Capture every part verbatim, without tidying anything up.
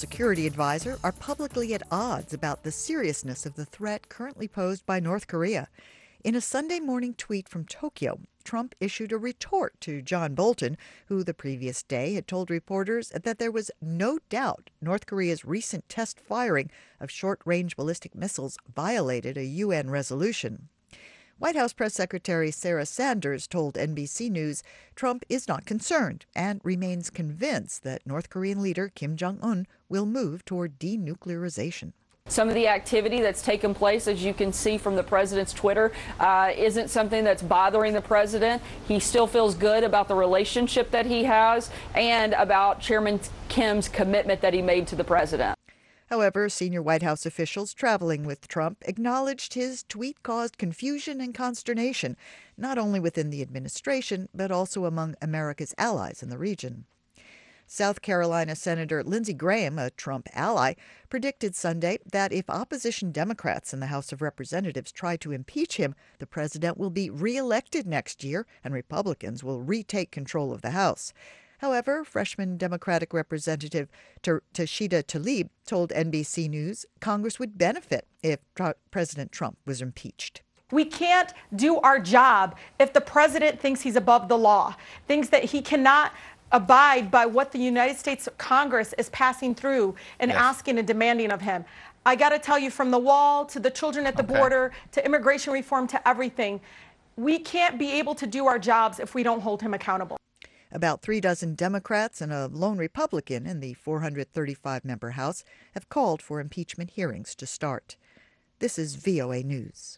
security advisor are publicly at odds about the seriousness of the threat currently posed by North Korea. In a Sunday morning tweet from Tokyo, Trump issued a retort to John Bolton, who the previous day had told reporters that there was no doubt North Korea's recent test firing of short-range ballistic missiles violated a U N resolution. White House Press Secretary Sarah Sanders told N B C News Trump is not concerned and remains convinced that North Korean leader Kim Jong-un will move toward denuclearization. Some of the activity that's taken place, as you can see from the president's Twitter, uh, isn't something that's bothering the president. He still feels good about the relationship that he has and about Chairman Kim's commitment that he made to the president. However, senior White House officials traveling with Trump acknowledged his tweet caused confusion and consternation, not only within the administration, but also among America's allies in the region. South Carolina Senator Lindsey Graham, a Trump ally, predicted Sunday that if opposition Democrats in the House of Representatives try to impeach him, the president will be reelected next year and Republicans will retake control of the House. However, freshman Democratic Representative Rashida Tlaib told N B C News Congress would benefit if President Trump was impeached. We can't do our job if the president thinks he's above the law, thinks that he cannot abide by what the United States Congress is passing through and yes. asking and demanding of him. I got to tell you, from the wall to the children at the okay. border to immigration reform to everything, we can't be able to do our jobs if we don't hold him accountable. About three dozen Democrats and a lone Republican in the four hundred thirty-five member House have called for impeachment hearings to start. This is V O A News.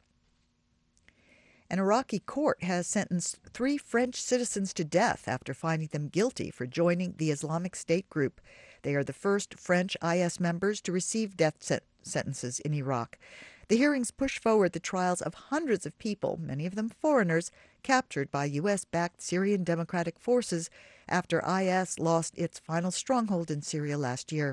An Iraqi court has sentenced three French citizens to death after finding them guilty for joining the Islamic State group. They are the first French I S members to receive death set- sentences in Iraq. The hearings push forward the trials of hundreds of people, many of them foreigners, captured by U S-backed Syrian Democratic Forces after I S lost its final stronghold in Syria last year.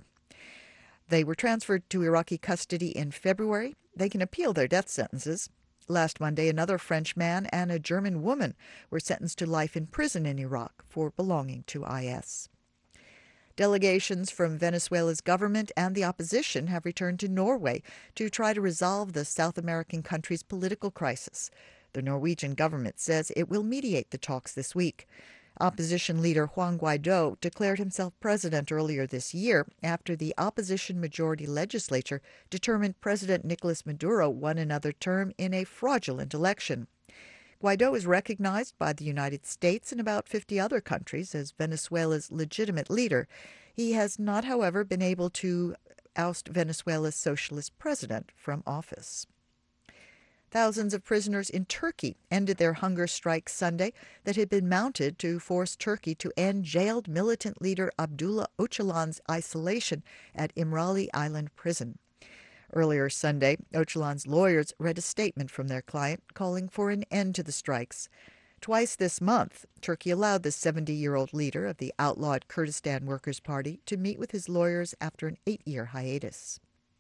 They were transferred to Iraqi custody in February. They can appeal their death sentences. Last Monday, another French man and a German woman were sentenced to life in prison in Iraq for belonging to I S. Delegations from Venezuela's government and the opposition have returned to Norway to try to resolve the South American country's political crisis. The Norwegian government says it will mediate the talks this week. Opposition leader Juan Guaido declared himself president earlier this year after the opposition majority legislature determined President Nicolas Maduro won another term in a fraudulent election. Guaido is recognized by the United States and about fifty other countries as Venezuela's legitimate leader. He has not, however, been able to oust Venezuela's socialist president from office. Thousands of prisoners in Turkey ended their hunger strike Sunday that had been mounted to force Turkey to end jailed militant leader Abdullah Öcalan's isolation at İmralı Island prison. Earlier Sunday, Öcalan's lawyers read a statement from their client calling for an end to the strikes. Twice this month, Turkey allowed the seventy-year-old leader of the outlawed Kurdistan Workers' Party to meet with his lawyers after an eight-year hiatus.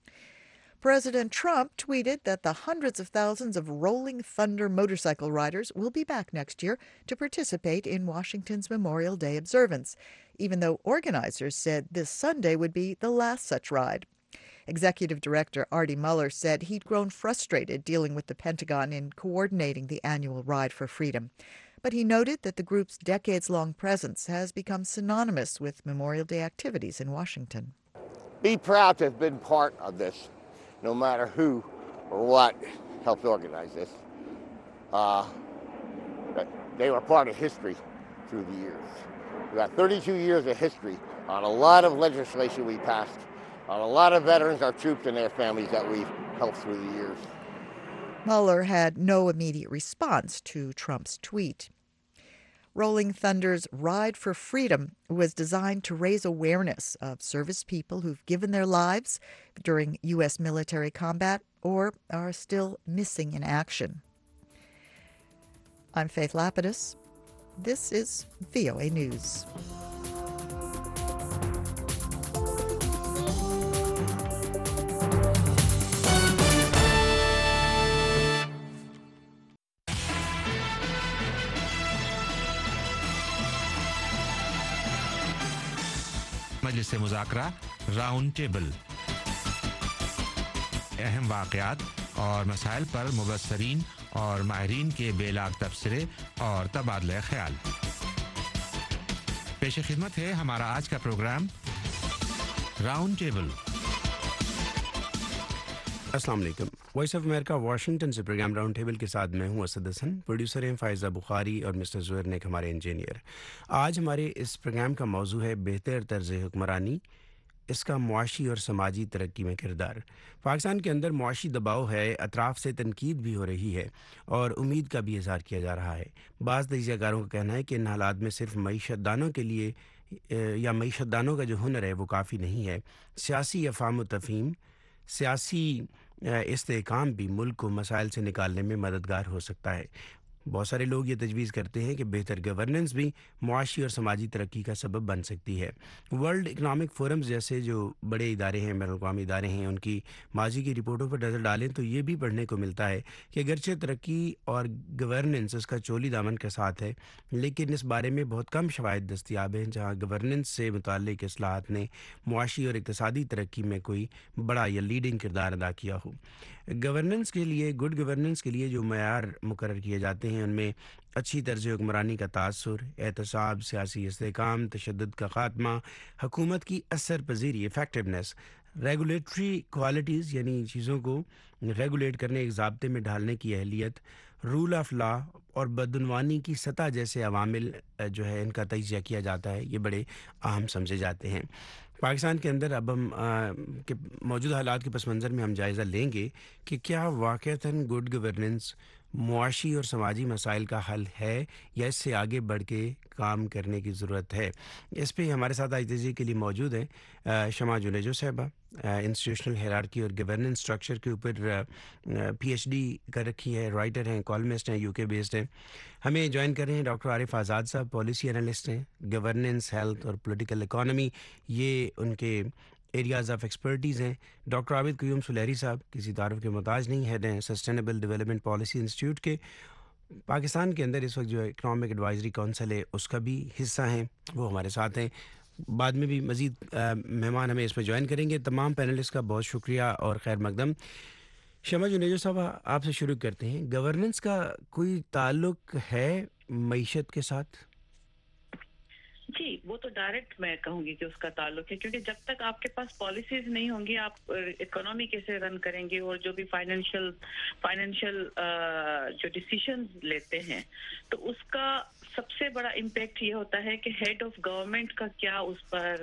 President Trump tweeted that the hundreds of thousands of Rolling Thunder motorcycle riders will be back next year to participate in Washington's Memorial Day observance, even though organizers said this Sunday would be the last such ride. Executive Director Artie Mueller said he'd grown frustrated dealing with the Pentagon in coordinating the annual Ride for Freedom. But he noted that the group's decades-long presence has become synonymous with Memorial Day activities in Washington. Be proud to have been part of this, no matter who or what helped organize this. Uh, they were part of history through the years. We got thirty-two years of history on a lot of legislation we passed, on a lot of veterans, our troops, and their families that we've helped through the years. Mueller had no immediate response to Trump's tweet. Rolling Thunder's Ride for Freedom was designed to raise awareness of service people who've given their lives during U S military combat or are still missing in action. I'm Faith Lapidus. This is V O A News. مجلس مذاکرہ round table, اہم واقعات اور مسائل پر مبصرین اور ماہرین کے بے log تبصرے اور تبادلہ خیال۔ پیش خدمت ہے ہمارا آج کا پروگرام راؤنڈ ٹیبل۔ السلام علیکم، وائس آف امریکہ واشنگٹن سے پروگرام راؤنڈ ٹیبل کے ساتھ میں ہوں اسد حسن، پروڈیوسر ہیں فائزہ بخاری اور مسٹر زہیر نیک ہمارے انجینئر۔ آج ہمارے اس پروگرام کا موضوع ہے بہتر طرز حکمرانی، اس کا معاشی اور سماجی ترقی میں کردار۔ پاکستان کے اندر معاشی دباؤ ہے، اطراف سے تنقید بھی ہو رہی ہے اور امید کا بھی اظہار کیا جا رہا ہے۔ بعض تجزیہ کاروں کا کہنا ہے کہ ان حالات میں صرف معیشت دانوں کے لیے یا معیشت دانوں کا جو ہنر ہے وہ کافی نہیں ہے، سیاسی افہام و تفہیم، سیاسی استحکام بھی ملک کو مسائل سے نکالنے میں مددگار ہو سکتا ہے۔ بہت سارے لوگ یہ تجویز کرتے ہیں کہ بہتر گورننس بھی معاشی اور سماجی ترقی کا سبب بن سکتی ہے۔ ورلڈ اکنامک فورمز جیسے جو بڑے ادارے ہیں، بین الاقوامی ادارے ہیں، ان کی ماضی کی رپورٹوں پر نظر ڈالیں تو یہ بھی پڑھنے کو ملتا ہے کہ اگرچہ ترقی اور گورننس اس کا چولی دامن کے ساتھ ہے، لیکن اس بارے میں بہت کم شواہد دستیاب ہیں جہاں گورننس سے متعلق اصلاحات نے معاشی اور اقتصادی ترقی میں کوئی بڑا یا لیڈنگ کردار ادا کیا ہو۔ گورننس کے لیے گڈ گورننس کے لیے جو معیار مقرر کیے جاتے ہیں ان میں اچھی طرز حکمرانی کا تاثر، احتساب، سیاسی استحکام، تشدد کا خاتمہ، حکومت کی اثر پذیری افیکٹونیس، ریگولیٹری کوالٹیز یعنی چیزوں کو ریگولیٹ کرنے، ایک ضابطے میں ڈھالنے کی اہلیت، رول آف لا اور بدعنوانی کی سطح جیسے عوامل جو ہے ان کا تجزیہ کیا جاتا ہے، یہ بڑے اہم سمجھے جاتے ہیں۔ پاکستان کے اندر اب ہم کے موجودہ حالات کے پس منظر میں ہم جائزہ لیں گے کہ کیا واقعتاً گڈ گورننس معاشی اور سماجی مسائل کا حل ہے یا اس سے آگے بڑھ کے کام کرنے کی ضرورت ہے۔ اس پہ ہمارے ساتھ آج تجزیے کے لیے موجود ہیں شمع جنیجو صاحبہ، انسٹیٹیوشنل ہیرارکی اور گورننس اسٹرکچر کے اوپر پی ایچ ڈی کر رکھی ہے، رائٹر ہیں، کالمسٹ ہیں، یو کے بیسڈ ہیں۔ ہمیں جوائن کر رہے ہیں ڈاکٹر عارف آزاد صاحب، پالیسی انالسٹ ہیں، گورننس، ہیلتھ اور پولیٹیکل اکانومی یہ ان کے ایریاز آف ایکسپرٹیز ہیں۔ ڈاکٹر عابد قیوم سلیری صاحب کسی تعارف کے محتاج نہیں، ہیڈ ہیں سسٹینیبل ڈیولپمنٹ پالیسی انسٹیٹیوٹ کے۔ پاکستان کے اندر اس وقت جو اکنامک ایڈوائزری کونسل ہے اس کا بھی حصہ ہیں، وہ ہمارے ساتھ ہیں۔ بعد میں بھی مزید مہمان ہمیں اس میں جوائن کریں گے۔ تمام پینلسٹ کا بہت شکریہ اور خیر مقدم۔ شمع جنیجو صاحب آپ سے شروع کرتے ہیں، گورننس کا کوئی تعلق ہے معیشت کے ساتھ؟ جی، وہ تو ڈائریکٹ میں کہوں گی کہ اس کا تعلق ہے، کیونکہ جب تک آپ کے پاس پالیسیز نہیں ہوں گی آپ اکنامی کیسے رن کریں گے، اور جو بھی فائنینشیل فائنینشیل جو ڈیسیشنز لیتے ہیں تو اس کا سب سے بڑا امپیکٹ یہ ہوتا ہے کہ ہیڈ آف گورنمنٹ کا کیا اس پر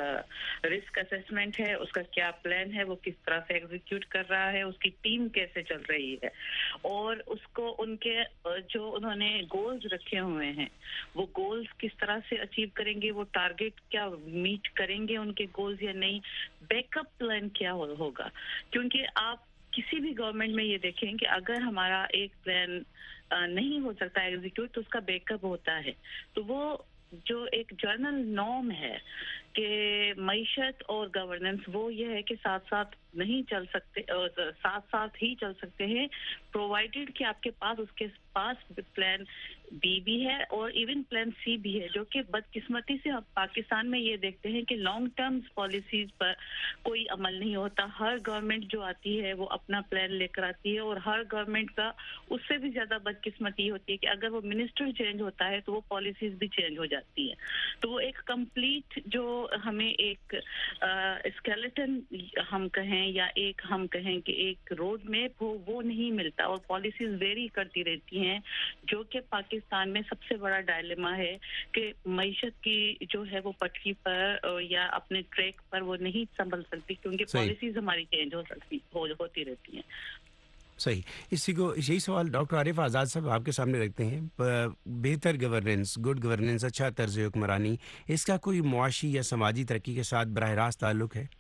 رسک اسیسمنٹ ہے، اس کا کیا پلان ہے، وہ کس طرح سے ایگزیکیوٹ کر رہا ہے، اس کی ٹیم کیسے چل رہی ہے، اور اس کو ان کے جو انہوں نے گولز رکھے ہوئے ہیں وہ گولز کس طرح سے اچیو کریں گے، وہ ٹارگیٹ کیا میٹ کریں گے ان کے گولز یا نہیں، بیک اپ پلان کیا ہوگا۔ کیونکہ آپ کسی بھی گورنمنٹ میں یہ دیکھیں کہ اگر ہمارا ایک پلان نہیں ہو سکتا ایگزیکیوٹ تو اس کا بیک اپ ہوتا ہے۔ تو وہ جو ایک جرنل نارم ہے کہ معیشت اور گورننس وہ یہ ہے کہ ساتھ ساتھ نہیں چل سکتے، ساتھ ساتھ ہی چل سکتے ہیں پرووائڈیڈ کہ آپ کے پاس اس کے پاس پلان بی بھی ہے اور ایون پلان سی بھی ہے، جو کہ بدقسمتی سے پاکستان میں یہ دیکھتے ہیں کہ لانگ ٹرم پالیسیز پر کوئی عمل نہیں ہوتا۔ ہر گورنمنٹ جو آتی ہے وہ اپنا پلان لے کر آتی ہے، اور ہر گورنمنٹ کا اس سے بھی زیادہ بدقسمتی ہوتی ہے کہ اگر وہ منسٹر چینج ہوتا ہے تو وہ پالیسیز بھی چینج ہو جاتی ہے۔ تو وہ ایک کمپلیٹ جو ہمیں ایک اسکیلیٹن ہم کہیں یا ایک ہم کہیں کہ ایک روڈ میپ ہو وہ نہیں ملتا، اور پالیسیز ویری کرتی رہتی ہیں، جو کہ پاکستان میں سب سے بڑا ڈائلیما ہے کہ معیشت کی جو ہے وہ پٹری پر یا اپنے ٹریک پر وہ نہیں سنبھل سکتی، کیونکہ پالیسیز ہماری چینج ہو سکتی ہوتی رہتی ہیں۔ صحیح، اسی کو یہی سوال ڈاکٹر عارف آزاد صاحب آپ کے سامنے رکھتے ہیں۔ بہتر گورننس، گڈ گورننس، اچھا طرز حکمرانی، اس کا کوئی معاشی یا سماجی ترقی کے ساتھ براہ راست تعلق ہے؟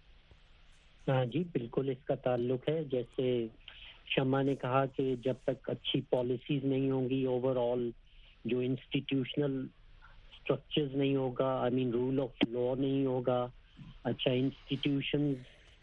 ہاں جی، بالکل اس کا تعلق ہے۔ جیسے شمع نے کہا کہ جب تک اچھی پالیسیز نہیں ہوں گی، اوور آل جو انسٹیٹیوشنل اسٹرکچرز نہیں ہوگا، آئی مین رول آف لا نہیں ہوگا، اچھا انسٹیٹیوشنز،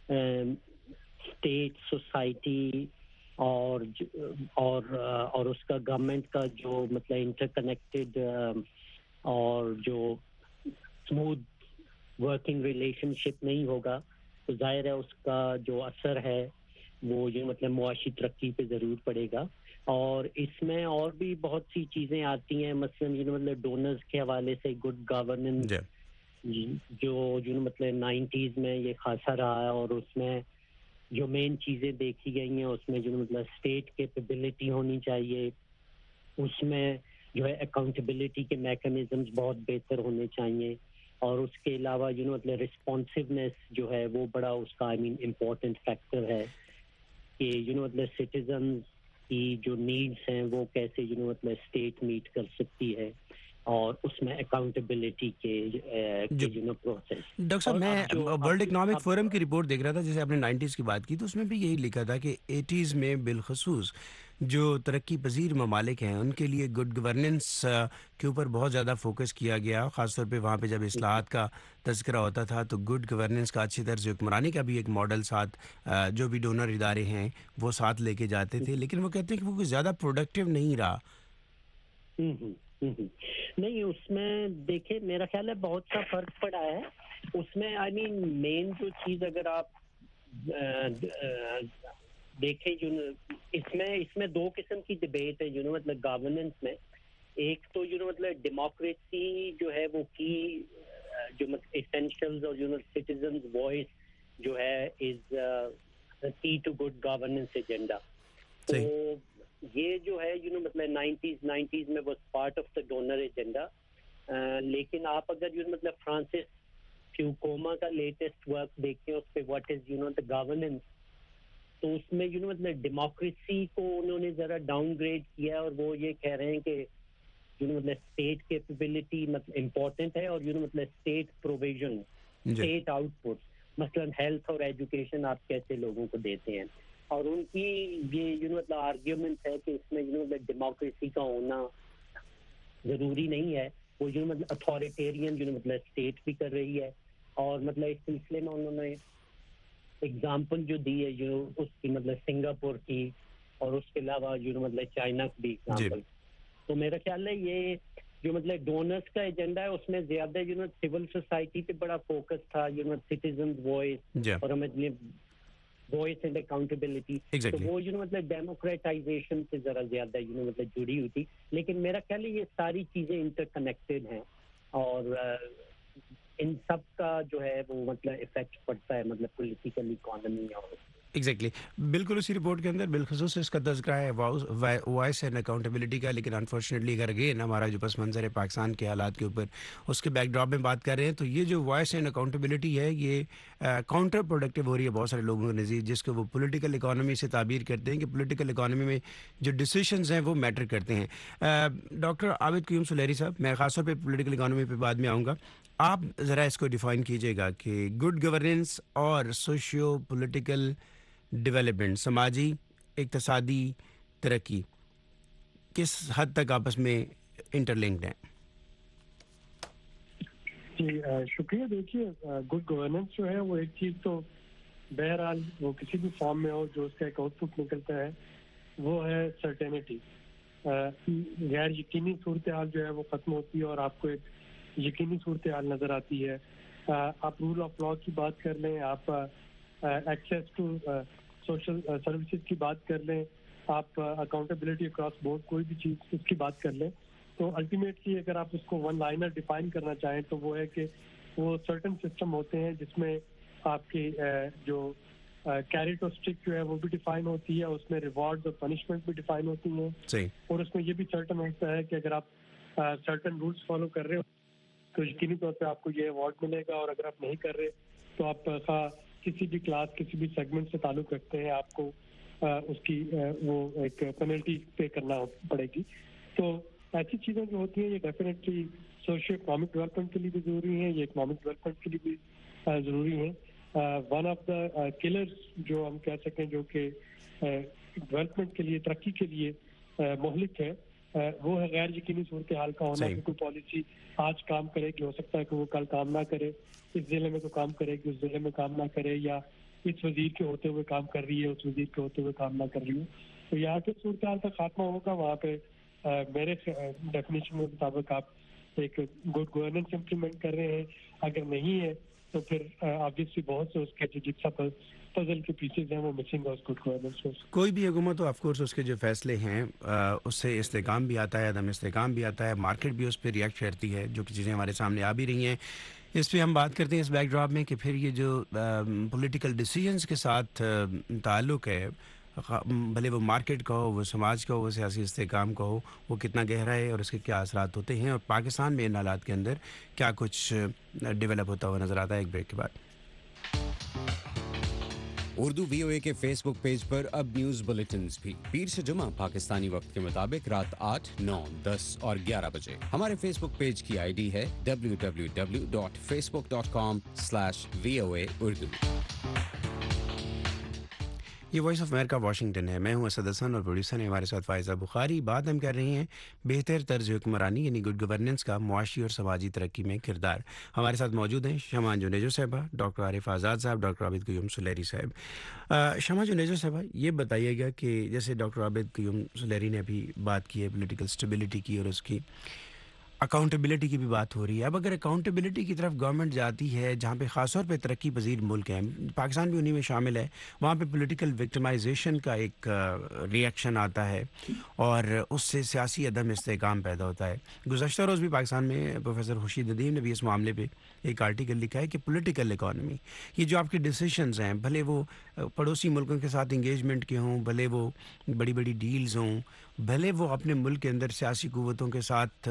اسٹیٹ، سوسائٹی اور اور اور اس کا گورنمنٹ کا جو مطلب انٹر کنیکٹڈ اور جو اسموتھ ورکنگ ریلیشن شپ نہیں ہوگا تو ظاہر ہے اس کا جو اثر ہے وہ جو مطلب معاشی ترقی پہ ضرور پڑے گا. اور اس میں اور بھی بہت سی چیزیں آتی ہیں, مثلاً جو مطلب ڈونرز کے حوالے سے گڈ گورننس جو جو مطلب نائنٹیز میں یہ خاصا رہا ہے, اور اس میں جو مین چیزیں دیکھی گئی ہیں اس میں جو مطلب اسٹیٹ کیپیبلٹی ہونی چاہیے, اس میں جو ہے اکاؤنٹیبلٹی کے میکانزمز بہت بہتر ہونے چاہیے, اور اس کے علاوہ جو مطلب رسپانسونیس جو ہے وہ بڑا اس کا آئی مین امپورٹنٹ فیکٹر ہے کہ یو نو مطلب سٹیزنز کی جو نیڈس ہیں وہ کیسے یو نو مطلب اسٹیٹ میٹ کر سکتی ہے, اور اس میں اکاؤنٹیبلٹی کے یو نو پروسیس. ڈاکٹر صاحب میں ورلڈ اکنامک فورم کی رپورٹ دیکھ رہا تھا, جیسے آپ نے نائنٹیز کی بات کی تو اس میں بھی یہی لکھا تھا کہ ایٹیز میں بالخصوص جو ترقی پذیر ممالک ہیں ان کے لیے گڈ گورننس کے اوپر بہت زیادہ فوکس کیا گیا, خاص طور پہ وہاں پہ جب اصلاحات کا تذکرہ ہوتا تھا تو گڈ گورننس کا اچھی طرح سے حکمرانی کا بھی ایک ماڈل ساتھ جو بھی ڈونر ادارے ہیں وہ ساتھ لے کے جاتے تھے, لیکن وہ کہتے ہیں کہ وہ کوئی زیادہ پروڈکٹیو نہیں رہا. نہیں, اس میں دیکھیں میرا خیال ہے بہت سا فرق پڑا ہے اس میں. آئی مین مین جو چیز اگر آپ دیکھیں جو اس میں اس میں دو قسم کی ڈبیٹ ہے جو نا مطلب گورننس میں. ایک تو جو نا مطلب ڈیموکریسی جو ہے وہ کی جو مطلب ایسینشلز اور جو سٹیزنز وائس جو ہے از کی ٹو گڈ گورننس ایجنڈا. تو یہ جو ہے یو نو مطلب نائنٹیز نائنٹیز میں was part of the donor agenda, لیکن آپ اگر یو مطلب فرانسس فیوکوما کا لیٹسٹ ورک دیکھیں اس پہ what is you know the governance, تو اس میں یو نو مطلب ڈیموکریسی کو انہوں نے ذرا ڈاؤن گریڈ کیا, اور وہ یہ کہہ رہے ہیں کہ یو نو مطلب اسٹیٹ کیپیبلٹی مطلب امپورٹنٹ ہے, اور یو نو مطلب state provision state output مثلاً ہیلتھ اور ایجوکیشن آپ کیسے لوگوں کو دیتے ہیں. اور ان کی یہ یو نو مطلب آرگیومنٹ ہے کہ اس میں یو نو مطلب ڈیموکریسی کا ہونا ضروری نہیں ہے, وہ یو نو مطلب اتھارٹیرین یو نو مطلب اسٹیٹ بھی کر رہی ہے. اور مطلب اس سلسلے میں انہوں نے اگزامپل جو دی ہے جو اس کی مطلب سنگاپور کی, اور اس کے علاوہ یو نو مطلب چائنا کی بھی اگزامپل. تو میرا خیال ہے یہ جو مطلب ڈونرس کا ایجنڈا ہے اس میں زیادہ یو نو سول سوسائٹی پہ بڑا فوکس تھا, یو نو سٹیزنز وائس اور ہمیں وائس اینڈ اکاؤنٹیبلٹی. تو وہ یو نو مطلب ڈیموکریٹائزیشن سے ذرا زیادہ یو نو مطلب جڑی ہوئی تھی, لیکن میرا خیال ہے یہ ساری چیزیں انٹر کنیکٹڈ ہیں, اور ان سب کا جو ہے وہ مطلب افیکٹ پڑتا ہے مطلب پولیٹیکل اکانومی. اور ایگزیکٹلی بالکل اسی رپورٹ کے اندر بالخصوص اس کا تذکرہ ہے وائس اینڈ اکاؤنٹیبلٹی کا, لیکن انفارچونیٹلی اگر اگین ہمارا جو پس منظر ہے پاکستان کے حالات کے اوپر اس کے بیک ڈراپ میں بات کر رہے ہیں تو یہ جو وائس اینڈ اکاؤنٹیبلٹی ہے یہ کاؤنٹر پروڈکٹیو ہو رہی ہے بہت سارے لوگوں کے نزدیک, جس کو وہ پولیٹیکل اکانومی سے تعبیر کرتے ہیں کہ پولیٹیکل اکانومی میں جو ڈیسیشنز ہیں وہ میٹر کرتے ہیں. ڈاکٹر عابد قیوم سلیری صاحب, میں خاص طور پہ پولیٹیکل اکانومی پہ بعد میں آؤں گا, آپ ذرا اس کو ڈیفائن کیجیے گا کہ گڈ گورننس اور سوشیو پولیٹیکل ڈیولپمنٹ, سماجی اقتصادی ترقی کس حد تک آپس میں انٹر لنکڈ ہیں؟ جی شکریہ. دیکھیے گڈ گورننس جو ہے وہ ایک چیز تو بہرحال وہ کسی بھی فارم میں ہو جو اس کا ایک آؤٹ پٹ نکلتا ہے وہ ہے سرٹینٹی. غیر یقینی صورتحال جو ہے وہ ختم ہوتی ہے اور آپ کو ایک یقینی صورتحال نظر آتی ہے. آپ رول آف لا کی بات کر لیں, آپ ایکسیس ٹو سوشل سروسز کی بات کر لیں, آپ اکاؤنٹیبلٹی اکراس بورڈ کوئی بھی چیز اس کی بات کر لیں, تو الٹیمیٹلی اگر آپ اس کو ون لائنر ڈیفائن کرنا چاہیں تو وہ ہے کہ وہ سرٹن سسٹم ہوتے ہیں جس میں آپ کی جو کیرٹ اور اسٹک جو ہے وہ بھی ڈیفائن ہوتی ہے, اس میں ریوارڈ اور پنشمنٹ بھی ڈیفائن ہوتی ہیں, اور اس میں یہ بھی سرٹن ہوتا ہے کہ اگر آپ سرٹن رولس فالو کر رہے ہو تو یقینی طور پہ آپ کو یہ ایوارڈ ملے گا, اور اگر آپ نہیں کر رہے تو آپ کسی بھی کلاس کسی بھی سیگمنٹ سے تعلق رکھتے ہیں آپ کو اس کی وہ ایک پینلٹی پے کرنا پڑے گی. تو ایسی چیزیں جو ہوتی ہیں یہ ڈیفینیٹلی سوشل اکنامک ڈیولپمنٹ کے لیے بھی ضروری ہیں, یہ اکنامک ڈیولپمنٹ کے لیے بھی ضروری ہیں. ون آف دا کلرز جو ہم کہہ سکیں جو کہ ڈیولپمنٹ کے لیے ترقی کے لیے مہلک ہے وہ ہے غیر یقینی صورتحال کا ہونا, کہ کوئی پالیسی آج کام کرے گی ہو سکتا ہے کہ وہ کل کام نہ کرے, اس ضلع میں تو کام کرے گی اس ضلع میں کام نہ کرے, یا اس وزیر کے ہوتے ہوئے کام کر رہی ہے اس وزیر کے ہوتے ہوئے کام نہ کر رہی ہے. تو یہاں کے صورتحال کا خاتمہ ہوگا, وہاں پہ میرے ڈیفینیشن کے مطابق آپ ایک گڈ گورننس امپلیمنٹ کر رہے ہیں. اگر نہیں ہے تو پھر آبویسلی بہت سے اس کے جو جتنا پزل کے پیسز ہیں وہ مسنگ ہے اس گڈ گورننس میں. کوئی بھی حکومت ہو آف کورس اس کے جو فیصلے ہیں اس سے استحکام بھی آتا ہے, عدم استحکام بھی آتا ہے, مارکیٹ بھی اس پہ ریئیکٹ کرتی ہے, جو کہ چیزیں ہمارے سامنے آ بھی رہی ہیں. اس پہ ہم بات کرتے ہیں اس بیک ڈراپ میں کہ پھر یہ جو پولیٹیکل ڈیسیجنز کے ساتھ تعلق ہے, بھلے وہ مارکیٹ کا ہو, وہ سماج کا ہو, وہ سیاسی استحکام کا ہو, وہ کتنا گہرا ہے اور اس کے کیا اثرات ہوتے ہیں, اور پاکستان میں ان حالات کے اندر کیا کچھ ڈیولپ ہوتا ہوا نظر آتا ہے. ایک بریک کے بعد اردو وی او اے کے فیس بک پیج پر اب نیوز بلیٹنز بھی پیر سے جمعہ پاکستانی وقت کے مطابق رات آٹھ, نو, دس اور گیارہ بجے. ہمارے فیس بک پیج کی آئی ڈی ہے W W W dot Facebook dot com slash V O A Urdu. یہ وائس آف امریکہ واشنگٹن ہے. میں ہوں اسد حسن اور پروڈیوسر ہیں ہمارے ساتھ فائزہ بخاری. بات ہم کر رہے ہیں بہتر طرز حکمرانی یعنی گڈ گورننس کا معاشی اور سماجی ترقی میں کردار. ہمارے ساتھ موجود ہیں شمع جنیجو صاحبہ, ڈاکٹر عارف آزاد صاحب, ڈاکٹر عابد قیوم سلیری صاحب. شمع جنیجو صاحبہ, یہ بتائیے گا کہ جیسے ڈاکٹر عابد قیوم سلیری نے ابھی بات کی ہے پولیٹیکل اسٹیبلٹی کی اور اس کی اکاؤنٹیبلٹی کی بھی بات ہو رہی ہے. اب اگر اکاؤنٹیبلٹی کی طرف گورنمنٹ جاتی ہے جہاں پہ خاص طور پہ ترقی پذیر ملک ہیں, پاکستان بھی انہی میں شامل ہے, وہاں پہ پولیٹیکل وکٹمائزیشن کا ایک ریئیکشن آتا ہے اور اس سے سیاسی عدم استحکام پیدا ہوتا ہے. گزشتہ روز بھی پاکستان میں پروفیسر خورشید ندیم نے بھی اس معاملے پہ ایک آرٹیکل لکھا ہے کہ پولیٹیکل اکانومی, یہ جو آپ کے ڈیسیشنز ہیں, بھلے وہ پڑوسی ملکوں کے ساتھ انگیجمنٹ کے ہوں, بھلے وہ بڑی بڑی ڈیلز ہوں, بھلے وہ اپنے ملک کے اندر سیاسی قوتوں کے ساتھ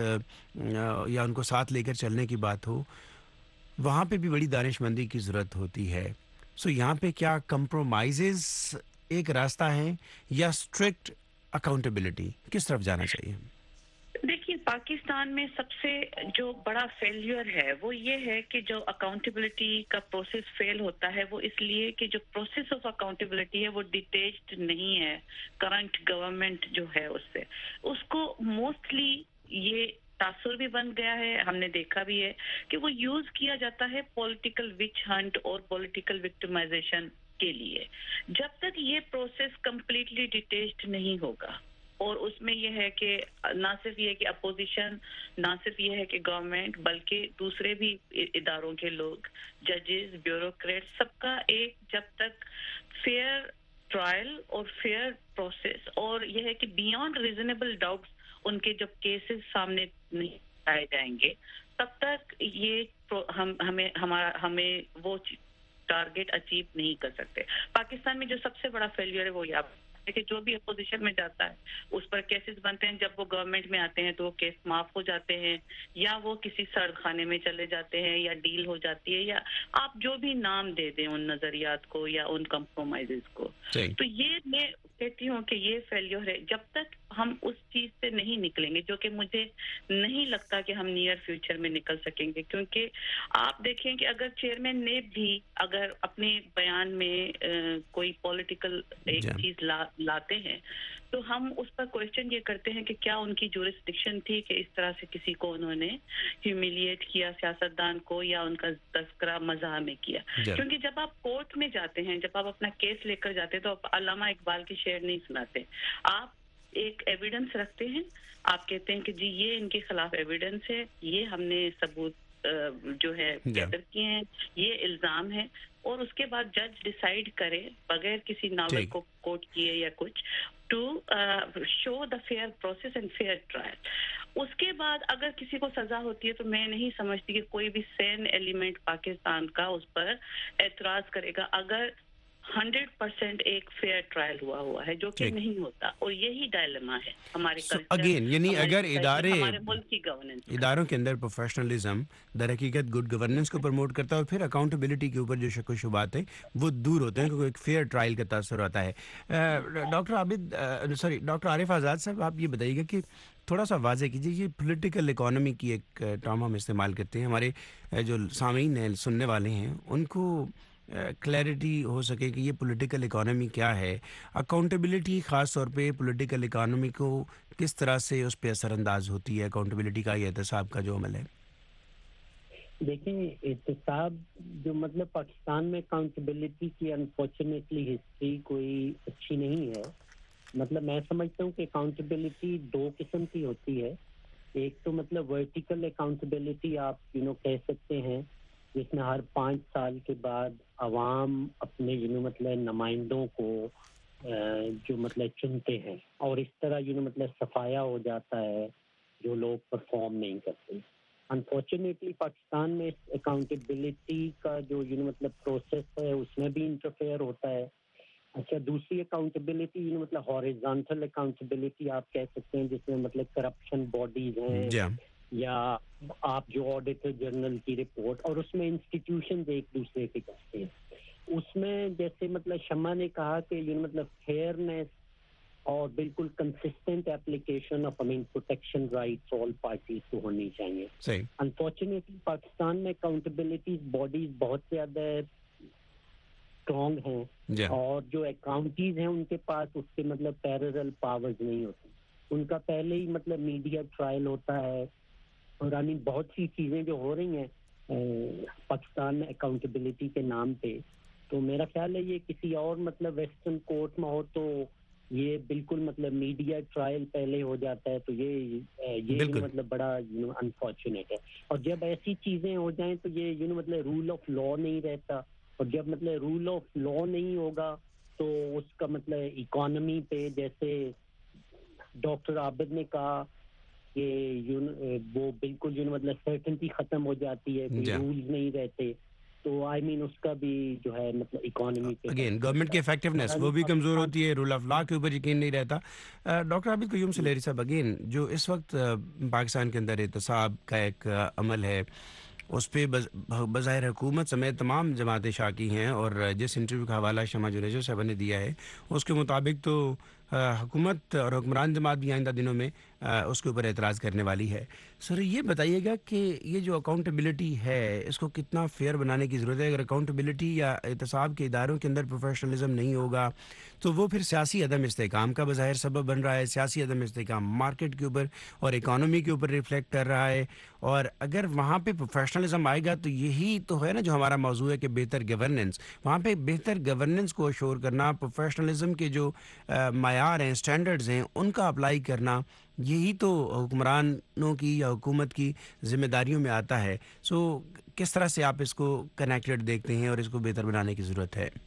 یا ان کو ساتھ لے کر چلنے کی بات ہو, وہاں پہ بھی بڑی دانش مندی کی ضرورت ہوتی ہے. سو یہاں پہ کیا کمپرومائزز ایک راستہ ہے یا اسٹرکٹ اکاؤنٹیبلٹی, کس طرف جانا چاہیے؟ دیکھیے, پاکستان میں سب سے جو بڑا فیلیور ہے وہ یہ ہے کہ جو اکاؤنٹیبلٹی کا پروسیس فیل ہوتا ہے وہ اس لیے کہ جو پروسیس آف اکاؤنٹیبلٹی ہے وہ ڈیٹیچڈ نہیں ہے کرنٹ گورنمنٹ جو ہے اس سے. اس کو موسٹلی یہ تاثر بھی بن گیا ہے, ہم نے دیکھا بھی ہے کہ وہ یوز کیا جاتا ہے پولیٹیکل وچ ہنٹ اور پولیٹیکل وکٹمائزیشن کے لیے. جب تک یہ پروسیس کمپلیٹلی ڈیٹیچڈ نہیں ہوگا, اور اس میں یہ ہے کہ نہ صرف یہ کہ اپوزیشن, نہ صرف یہ ہے کہ گورنمنٹ, بلکہ دوسرے بھی اداروں کے لوگ, ججز, بیوروکریٹ, سب کا ایک جب تک فیئر ٹرائل اور فیئر پروسیس اور یہ ہے کہ بیانڈ ریزنیبل ڈاؤٹس ان کے جب کیسز سامنے نہیں آئے جائیں گے, تب تک یہ ہم ہمیں ہمارا ہمیں وہ ٹارگیٹ اچیو نہیں کر سکتے. پاکستان میں جو سب سے بڑا فیلیئر ہے وہ یہ کہ جو بھی اپوزیشن میں جاتا ہے اس پر کیسز بنتے ہیں, جب وہ گورنمنٹ میں آتے ہیں تو وہ کیس معاف ہو جاتے ہیں, یا وہ کسی سرد خانے میں چلے جاتے ہیں, یا ڈیل ہو جاتی ہے, یا آپ جو بھی نام دے دیں ان نظریات کو یا ان کمپرومائزز کو. تو یہ میں کہتی ہوں کہ یہ فیلیور ہے. جب تک ہم اس چیز سے نہیں نکلیں گے, جو کہ مجھے نہیں لگتا کہ ہم نیئر فیوچر میں نکل سکیں گے, کیونکہ آپ دیکھیں کہ اگر چیئرمین نے بھی اگر اپنے بیان میں کوئی پولیٹیکل ایک چیز لا لاتے ہیں تو ہم اس پر کوشچن یہ کرتے ہیں کہ کیا ان کی جورسڈکشن تھی کہ اس طرح سے کسی کو انہوں نے ہیومیلیٹ کیا, سیاستدان کو, یا ان کا تذکرہ مزاح میں کیا. کیونکہ جب آپ کورٹ میں جاتے ہیں, جب آپ اپنا کیس لے کر جاتے ہیں تو آپ علامہ اقبال کی شعر نہیں سناتے, آپ ایک ایویڈنس رکھتے ہیں, آپ کہتے ہیں کہ جی یہ ان کے خلاف ایویڈنس ہے, یہ ہم نے ثبوت جو ہے گیدر کیے ہیں, یہ الزام ہے, اور اس کے بعد جج ڈیسائیڈ کرے بغیر کسی ناول کو کوٹ کیے یا کچھ, to show the fair process and fair trial. اس کے بعد اگر کسی کو سزا ہوتی ہے تو میں نہیں سمجھتی کہ کوئی بھی سین ایلیمنٹ پاکستان کا اس پر اعتراض کرے گا اگر ہنڈریڈ پرسینٹ ایک فیئر ٹرائل ہوا ہوا ہے, جو کہ نہیں ہوتا. اور یہی ڈائلما ہے ہمارے اگین, یعنی اگر ادارے ہمارے ملک کی گورننس, اداروں کے اندر پروفیشنلزم در حقیقت گڈ گورننس کو پروموٹ کرتا ہے, اور پھر اکاؤنٹیبلٹی کے اوپر جو شک و شبہات ہیں وہ دور ہوتے ہیں کیونکہ ایک فیئر ٹرائل کا تاثر ہوتا ہے. Doctor Abid sorry doctor Arif Azad صاحب, آپ یہ بتائیے گا کہ تھوڑا سا واضح کیجیے, یہ پولیٹیکل اکانومی کی ایک ٹرم ہم استعمال کرتے ہیں, ہمارے جو سامعین ہیں, سننے والے ہیں, ان کو کلیئرٹی ہو سکے کہ یہ پولیٹیکل اکانومی کیا ہے, اکاؤنٹیبلٹی خاص طور پہ پولیٹیکل اکانومی کو کس طرح سے اس پہ اثر انداز ہوتی ہے, اکاؤنٹیبلٹی کا یا احتساب کا جو عمل ہے. دیکھیں, احتساب جو مطلب پاکستان میں اکاؤنٹیبلٹی کی انفارچونیٹلی ہسٹری کوئی اچھی نہیں ہے. مطلب میں سمجھتا ہوں کہ اکاؤنٹیبلٹی دو قسم کی ہوتی ہے. ایک تو مطلب ورٹیکل اکاؤنٹیبلٹی آپ یو نو کہہ سکتے ہیں جس میں ہر پانچ سال کے بعد عوام اپنے یو نو مطلب نمائندوں کو جو مطلب چنتے ہیں، اور اس طرح یو نو مطلب صفایا ہو جاتا ہے جو لوگ پرفارم نہیں کرتے. انفارچونیٹلی پاکستان میں اکاؤنٹیبلٹی کا جو یو نو مطلب پروسیس ہے اس میں بھی انٹرفیئر ہوتا ہے. اچھا، دوسری اکاؤنٹیبلٹی یو نو مطلب ہاریزونٹل اکاؤنٹیبلٹی آپ کہہ سکتے ہیں، جس میں مطلب کرپشن باڈیز ہیں یا آپ جو آڈیٹر جنرل کی رپورٹ، اور اس میں انسٹیٹیوشنز ایک دوسرے کے کرتے ہیں. اس میں جیسے مطلب شمع نے کہا کہ یو نو مطلب فیئرنیس اور بالکل consistent application of I mean protection rights all parties کو ہونی چاہیے. انفارچونیٹلی پاکستان میں اکاؤنٹیبلٹی باڈیز بہت زیادہ اسٹرانگ ہیں، اور جو اکاؤنٹیز ہیں ان کے پاس اس کے مطلب پیرلل پاورز نہیں ہوتی. ان کا پہلے ہی مطلب میڈیا ٹرائل ہوتا ہے، اور آئی مین بہت سی چیزیں جو ہو رہی ہیں پاکستان میں اکاؤنٹیبلٹی کے نام پہ. تو میرا خیال ہے یہ کسی اور مطلب ویسٹرن کورٹ میں ہو تو یہ بالکل مطلب میڈیا ٹرائل پہلے ہو جاتا ہے، تو یہ یہ مطلب بڑا یو نو انفارچونیٹ ہے. اور جب ایسی چیزیں ہو جائیں تو یہ یو نو مطلب رول آف لا نہیں رہتا، اور جب مطلب رول آف لا نہیں ہوگا تو اس کا مطلب اکانومی پہ، جیسے ڈاکٹر عابد نے کہا کہ وہ بالکل یو نو مطلب سرٹنٹی ختم ہو جاتی ہے، کوئی رولز نہیں رہتے، تو آئی مین اس کا بھی جو ہے مطلب اکانومی پہ اگین گورنمنٹ کی افیکٹونیس وہ بھی کمزور ہوتی ہے، رول آف لا کے اوپر یقین نہیں رہتا. ڈاکٹر عابد قیوم سلیری صاحب، اگین جو اس وقت پاکستان کے اندر احتساب کا ایک عمل ہے، اس پہ بظاہر حکومت سمیت تمام جماعتیں شاکی ہیں، اور جس انٹرویو کا حوالہ شمع جنیجو صاحبہ نے دیا ہے اس کے مطابق تو حکومت اور حکمران جماعت بھی آئندہ دنوں میں اس کے اوپر اعتراض کرنے والی ہے. سر یہ بتائیے گا کہ یہ جو اکاؤنٹیبلٹی ہے اس کو کتنا فیئر بنانے کی ضرورت ہے؟ اگر اکاؤنٹیبلٹی یا احتساب کے اداروں کے اندر پروفیشنلزم نہیں ہوگا تو وہ پھر سیاسی عدم استحکام کا بظاہر سبب بن رہا ہے. سیاسی عدم استحکام مارکیٹ کے اوپر اور اکانومی کے اوپر ریفلیکٹ کر رہا ہے، اور اگر وہاں پہ پروفیشنلزم آئے گا تو یہی تو ہے نا جو ہمارا موضوع ہے کہ بہتر گورننس. وہاں پہ بہتر گورننس کو اشور کرنا، پروفیشنلزم کے جو معیار ہیں، اسٹینڈرڈز ہیں، ان کا اپلائی کرنا، یہی تو حکمرانوں کی یا حکومت کی ذمہ داریوں میں آتا ہے. سو کس طرح سے آپ اس کو کنیکٹڈ دیکھتے ہیں اور اس کو بہتر بنانے کی ضرورت ہے؟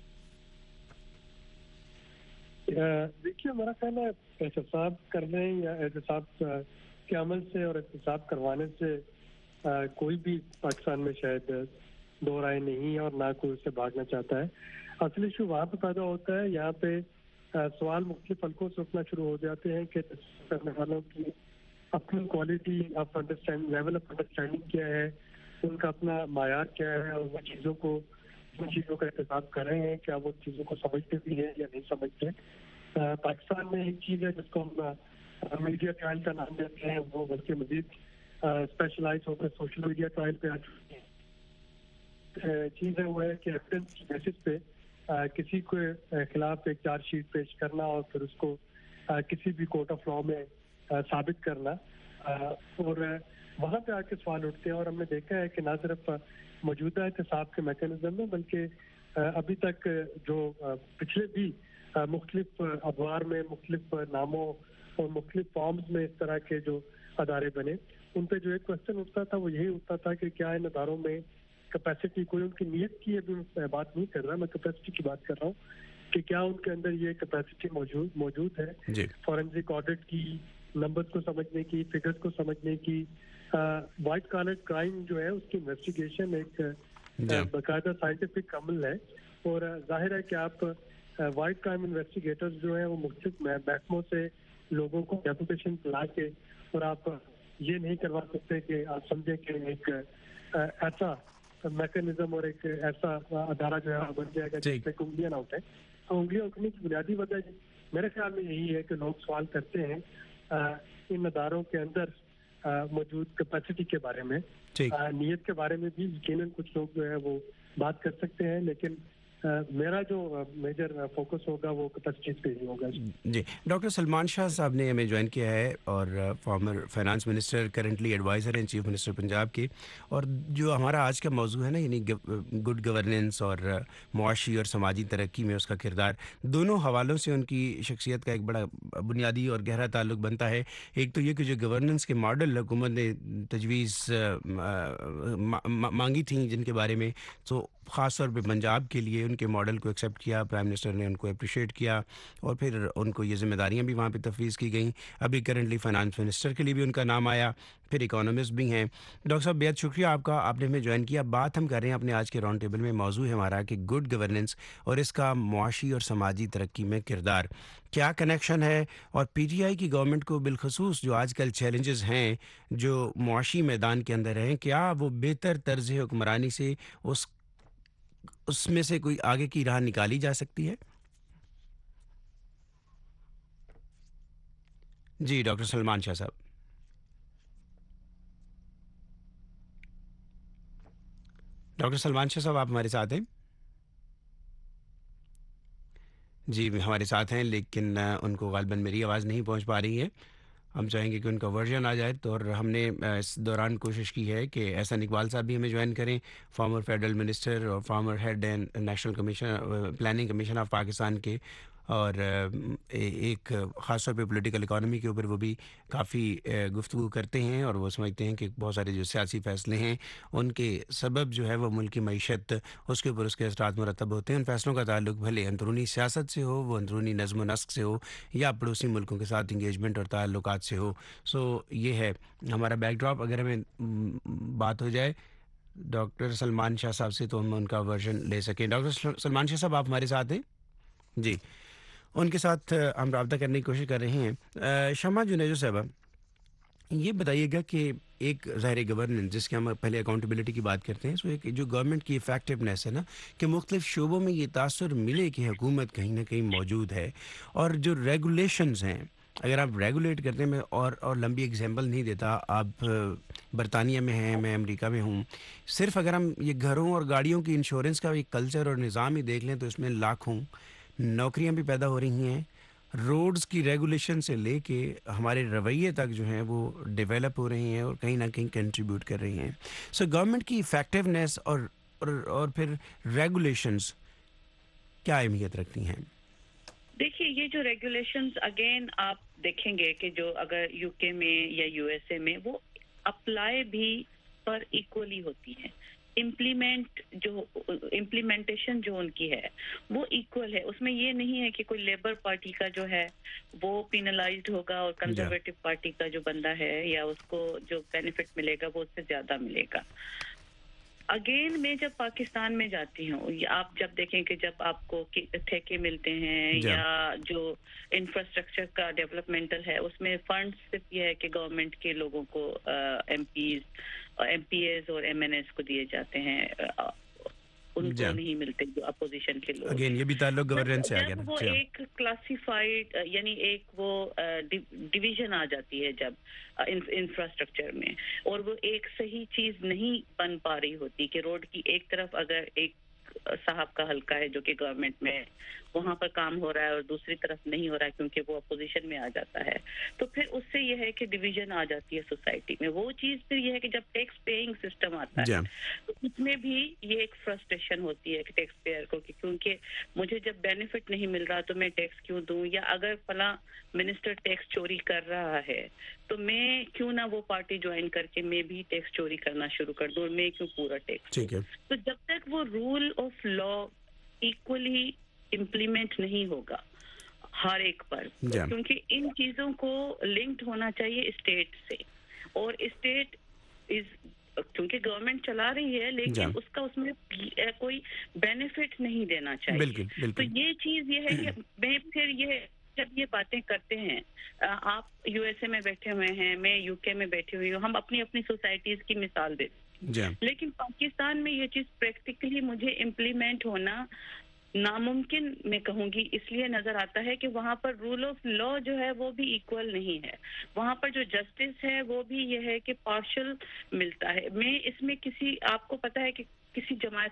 دیکھیے، ہمارا خیال ہے احتساب کرنے یا احتساب کے عمل سے اور احتساب کروانے سے کوئی بھی پاکستان میں شاید دو رائے نہیں ہے، اور نہ کوئی اس سے بھاگنا چاہتا ہے. اصل ایشو وہاں پہ پیدا ہوتا ہے، یہاں پہ سوال مختلف حلقوں سے اٹھنا شروع ہو جاتے ہیں کہ کرنے والوں کی اپنی quality of understand level of understanding کیا ہے، ان کا اپنا معیار کیا ہے، اور وہ چیزوں کو جن چیزوں کا احتساب کر رہے ہیں کیا وہ چیزوں کو سمجھتے بھی ہیں یا نہیں سمجھتے. پاکستان میں ایک چیز ہے جس کو ہم میڈیا ٹرائل کا نام دیتے ہیں، وہ بلکہ مزید اسپیشلائز ہو کر سوشل میڈیا ٹرائل پہ آ چکی ہے. چیز ہے وہ ہے کہ ایویڈنس کی بیسس پہ کسی کے خلاف ایک چارج شیٹ پیش کرنا اور پھر اس کو کسی بھی کورٹ آف لا میں ثابت کرنا، اور وہاں پہ آ کے سوال اٹھتے ہیں. اور ہم نے دیکھا ہے کہ نہ صرف موجودہ احتساب کے میکینزم میں بلکہ ابھی تک جو پچھلے بھی مختلف ادوار میں مختلف ناموں اور مختلف فارمز میں اس طرح کے جو ادارے بنے، ان پہ جو ایک کوشچن اٹھتا تھا وہ یہی اٹھتا تھا کہ کیا ان اداروں میں کیپیسٹی، کوئی ان کی نیت کی ابھی میں بات نہیں کر رہا، میں کیپیسٹی کی بات کر رہا ہوں کہ کیا ان کے اندر یہ کیپیسٹی موجود موجود ہے فورینسک آڈٹ کی، نمبرز کو سمجھنے کی، فگرز کو سمجھنے کی. وائٹ کالر کرائم جو ہے اس کی انویسٹیگیشن ایک باقاعدہ سائنٹیفک عمل ہے، اور ظاہر ہے کہ آپ وائٹ کرائم انویسٹیگیٹرز جو ہیں وہ مختلف محکموں سے لوگوں کو ڈیپوٹیشن لا کے، اور آپ یہ نہیں کروا سکتے کہ آپ سمجھیں کہ ایک ایسا میکینزم اور ایک ایسا ادارہ جو ہے بن جائے گا جس پہ انگلیاں نہ اٹھیں. تو انگلیاں اٹھنے کی بنیادی وجہ میرے خیال میں یہی ہے کہ لوگ سوال کرتے ہیں ان اداروں کے اندر موجود کیپیسٹی کے بارے میں. نیت کے بارے میں بھی یقیناً کچھ لوگ جو ہے وہ بات کر سکتے ہیں، لیکن मेरा जो मेजर फोकस होगा वो तस्दीक पे ही होगा। जी, डॉक्टर सलमान शाह साहब ने हमें ज्वाइन किया है और former finance minister, currently adviser हैं चीफ मिनिस्टर पंजाब के। और जो हमारा आज का मौजू है ना, यानी गुड गवर्नेंस और मुआशी और समाजी तरक्की में उसका किरदार, दोनों हवालों से उनकी शख्सियत का एक बड़ा बुनियादी और गहरा ताल्लुक बनता है। एक तो ये कि जो गवर्नेंस के मॉडल हुकूमत ने तजवीज़ मांगी थी, जिनके बारे में तो ख़ास तौर पे पंजाब के लिए उनके मॉडल को एक्सेप्ट किया, प्राइम मिनिस्टर ने उनको अप्रिशिएट किया और फिर उनको ये ज़िम्मेदारियां भी वहाँ पे तफवीज़ की गई। अभी करंटली फाइनेंस मिनिस्टर के लिए भी उनका नाम आया, फिर इकोनॉमिस्ट भी हैं। डॉक्टर साहब बेहद शुक्रिया आपका, आपने हमें ज्वाइन किया। बात हम कर रहे हैं अपने आज के राउंड टेबल में, मौजू है हमारा कि गुड गवर्नेंस और इसका मुआशी और समाजी तरक्की में किरदार, क्या कनेक्शन है। और पी टी आई की गवर्नमेंट को बिलखसूस जो आजकल चैलेंजेस हैं जो मुआशी मैदान के अंदर हैं, क्या वो बेहतर तर्ज हुक्मरानी से उस उसमें से कोई आगे की राह निकाली जा सकती है? जी डॉक्टर सलमान शाह साहब। डॉक्टर सलमान शाह साहब आप हमारे साथ हैं? जी हमारे साथ हैं, लेकिन उनको गालिबन मेरी आवाज़ नहीं पहुंच पा रही है। हम चाहेंगे कि उनका वर्जन आ जाए, तो और हमने इस दौरान कोशिश की है कि एहसान इकबाल साहब भी हमें ज्वाइन करें, फॉर्मर फेडरल मिनिस्टर और former head and national commission planning commission of Pakistan के, और एक ख़ास तौर पे पॉलिटिकल इकोनॉमी के ऊपर वो भी काफ़ी गुफ्तगू करते हैं और वो समझते हैं कि बहुत सारे जो सियासी फ़ैसले हैं उनके सबब जो है वो मुल्क की मईशत, उसके ऊपर उसके असरात मुरतब होते हैं। उन फैसलों का ताल्लुक भले अंदरूनी सियासत से हो, वो अंदरूनी नज़्म व नस्क से हो, या पड़ोसी मुल्कों के साथ इंगेजमेंट और ताल्लुकात से हो। सो ये है हमारा बैकड्रॉप। अगर हमें बात हो जाए डॉक्टर सलमान शाह साहब से तो हम उनका वर्जन ले सकें। डॉक्टर सलमान शाह साहब आप हमारे साथ हैं? जी, उनके साथ हम रब्ता करने की कोशिश कर रहे हैं। शमा जुनेजो साहबा, ये बताइएगा कि एक ज़ाहिर गवर्नेंस जिसके हम पहले अकाउंटेबिलिटी की बात करते हैं, सो एक जो गवर्नमेंट की इफ़ेक्टिवनेस है ना, कि मुख्तलिफ़ शोबों में ये तासुर मिले कि हुकूमत कहीं ना कहीं मौजूद है। और जो रेगुलेशंस हैं, अगर आप रेगुलेट करने में, और और लंबी एग्जांपल नहीं देता, आप बरतानिया में हैं, मैं अमेरिका में हूँ, सिर्फ अगर हम ये घरों और गाड़ियों की इंश्योरेंस का एक कल्चर और निज़ाम ही देख लें तो इसमें लाखों नौकरियां भी पैदा हो रही हैं। रोड्स की रेगुलेशन से लेके हमारे रवैये तक जो हैं वो डेवलप हो रही हैं और कहीं ना कहीं कंट्रीब्यूट कर रही हैं। सो गवर्नमेंट की इफ़ेक्टिवनेस और, और और फिर रेगुलेशंस क्या अहमियत रखती हैं? देखिए, ये जो रेगुलेशंस अगेन आप देखेंगे कि जो अगर यूके में या यूएसए में वो अप्लाई भी पर इक्वली होती हैं, इम्प्लीमेंट जो इम्प्लीमेंटेशन जो उनकी है वो इक्वल है। उसमें ये नहीं है कि कोई लेबर पार्टी का जो है वो पिनलाइज्ड होगा और कंजर्वेटिव पार्टी का जो बंदा है या उसको जो बेनिफिट मिलेगा वो उससे ज्यादा मिलेगा। अगेन मैं जब पाकिस्तान में जाती हूँ, आप जब देखें कि जब आपको ठेके मिलते हैं या जो इंफ्रास्ट्रक्चर का डेवलपमेंटल है उसमें फंड्स सिर्फ ये है कि गवर्नमेंट के लोगों को M Ps M P As और एम एन एस को दिए जाते हैं, उनको नहीं मिलते जो अपोजिशन के लोग। अगेन ये भी ताल्लुक गवर्नेंस से आ गया ना। वो एक क्लासिफाइड यानी एक वो डिवीजन आ जाती है जब इंफ्रास्ट्रक्चर में, और वो एक सही चीज नहीं बन पा रही होती कि रोड की एक तरफ अगर एक साहब का हल्का है जो कि गवर्नमेंट में है, वहां पर काम हो रहा है और दूसरी तरफ नहीं हो रहा है क्योंकि वो अपोजिशन में आ जाता है, तो फिर उससे यह है कि डिवीजन आ जाती है सोसाइटी में। वो चीज फिर यह है कि जब टैक्स पेइंग सिस्टम आता है तो उसमें भी ये एक फ्रस्ट्रेशन होती है कि टैक्स पेयर को कि क्योंकि मुझे जब बेनिफिट नहीं मिल रहा तो मैं टैक्स क्यों दूं, या अगर फला मिनिस्टर टैक्स चोरी कर रहा है तो मैं क्यों ना वो पार्टी ज्वाइन करके मैं भी टैक्स चोरी करना शुरू कर दूं और मैं क्यों पूरा टैक्स। तो जब तक वो rule of law equally implement नहीं होगा हर एक पर, क्योंकि इन चीजों को लिंक्ड होना चाहिए स्टेट से, और स्टेट इज क्योंकि गवर्नमेंट चला रही है लेकिन उसका उसमें कोई बेनिफिट नहीं देना चाहिए। बिल्कुल, बिल्कुल। तो ये चीज ये है कि मैं फिर ये जब ये बातें करते हैं, आप यूएसए में बैठे हुए हैं, मैं यूके में बैठी हुई हूँ, हम अपनी अपनी सोसाइटीज की मिसाल देते हैं, लेकिन पाकिस्तान में ये चीज प्रैक्टिकली मुझे इम्प्लीमेंट होना नामुमकिन मैं कहूंगी, इसलिए नजर आता है कि वहाँ पर रूल ऑफ लॉ जो है वो भी इक्वल नहीं है, वहाँ पर जो जस्टिस है वो भी ये है कि पार्शल मिलता है। मैं इसमें किसी, आपको पता है कि किसी जमात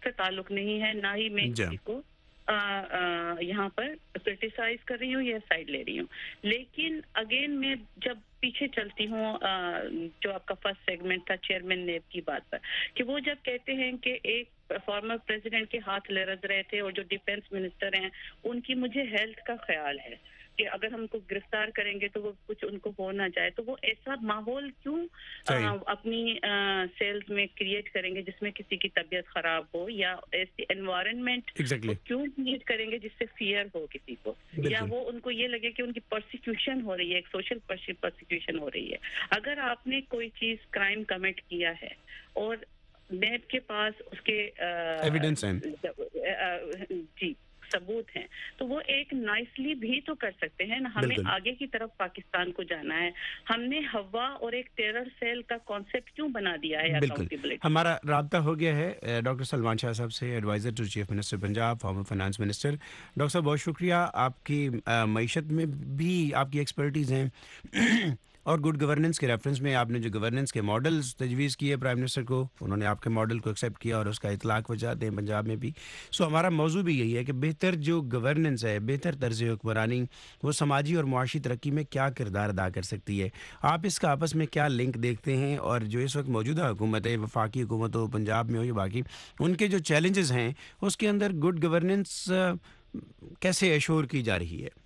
سے تعلق نہیں ہے, نہ ہی میں کسی کو آ, آ, یہاں پر کرٹیسائز کر رہی ہوں یا سائڈ لے رہی ہوں. لیکن اگین میں جب پیچھے چلتی ہوں آ, جو آپ کا فرسٹ سیگمنٹ تھا چیئرمین نیب کی بات پر, کہ وہ جب کہتے ہیں کہ ایک فارمر پریزیڈنٹ کے ہاتھ لرز رہے تھے اور جو ڈیفینس منسٹر ہیں ان کی مجھے ہیلتھ کا خیال ہے کہ اگر ہم کو گرفتار کریں گے تو وہ کچھ ان کو ہو نہ جائے, تو وہ ایسا ماحول کیوں آ, اپنی سیلز میں کریٹ کریں گے جس میں کسی کی طبیعت خراب ہو, یا ایسی انوائرمنٹ exactly. کیوں کریٹ کریں گے جس سے فیئر ہو کسی کو, یا وہ ان کو یہ لگے کہ ان کی پرسیکیوشن ہو رہی ہے, ایک سوشل پرسیکیوشن ہو رہی ہے. اگر آپ نے کوئی چیز کرائم کمٹ کیا ہے اور نیب کے پاس اس کے ایویڈنس ہیں, جی ثبوت ہیں, تو وہ ایک نائسلی بھی تو کر سکتے ہیں نا. ہمیں آگے کی طرف پاکستان کو جانا ہے, ہم نے ہوا اور ایک ٹیرر سیل کا کانسیپٹ کیوں بنا دیا ہے؟ بالکل. ہمارا رابطہ ہو گیا ہے ڈاکٹر سلمان شاہ صاحب سے, adviser to chief minister Punjab, former finance minister. Doctor صاحب بہت شکریہ, آپ کی معیشت میں بھی آپ کی ایکسپرٹیز ہیں اور گڈ گورننس کے ریفرنس میں آپ نے جو گورننس کے ماڈلز تجویز کیے پرائم منسٹر کو, انہوں نے آپ کے ماڈل کو ایکسیپٹ کیا اور اس کا اطلاق ہو جاتے ہیں پنجاب میں بھی. سو ہمارا موضوع بھی یہی ہے کہ بہتر جو گورننس ہے, بہتر طرز حکمرانی, وہ سماجی اور معاشی ترقی میں کیا کردار ادا کر سکتی ہے. آپ اس کا آپس میں کیا لنک دیکھتے ہیں, اور جو اس وقت موجودہ حکومت ہے, وفاقی حکومت ہو, پنجاب میں ہو یا باقی, ان کے جو چیلنجز ہیں اس کے اندر گڈ گورننس کیسے ایشور کی جا رہی ہے؟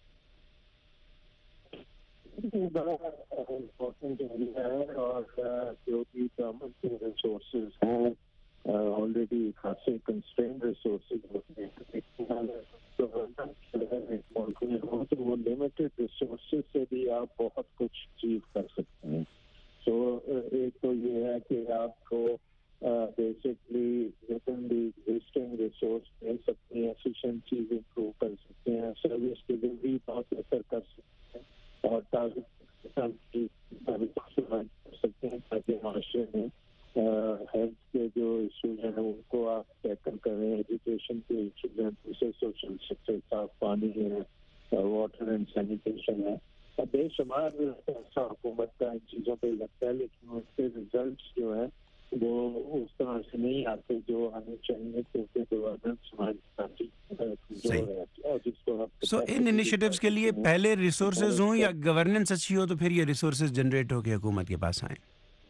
بڑا امپورٹنٹ ایریا ہے, اور جو بھی گورنمنٹ کے ریسورسز ہیں آلریڈی خاصے کنسٹرینڈ ریسورسز ہوتے ہیں, تو وہ لمیٹڈ ریسورسز سے بھی آپ بہت کچھ اچیو کر سکتے ہیں. تو ایک تو یہ ہے کہ آپ کو basically with the existing resource دے سکتے ہیں, ایفیشنسیز امپروو کر سکتے ہیں, سروس ڈلیوری بہت بہتر کر سکتے ہیں, اور تازہ کر سکتے ہیں تاکہ معاشرے میں ہیلتھ کے جو ایشوز ہیں ان کو آپ ٹیکل کریں, ایجوکیشن کے ایشوز ہیں, دوسرے سوشل سیکٹر, صاف پانی ہے, واٹر اینڈ سینیٹیشن ہے. بے شمار ایسا حکومت کا ان چیزوں پہ لگتا ہے, لیکن اس کے ریزلٹس جو ہیں وہ اس طرح سے نہیں آتے جو آنے چاہیے, کیونکہ گورننس ہماری سو ان انیشیٹوز کے لیے پہلے ریسورسز ہوں یا گورننس اچھی ہو تو پھر یہ ریسورسز جنریٹ ہو کے حکومت کے پاس آئیں؟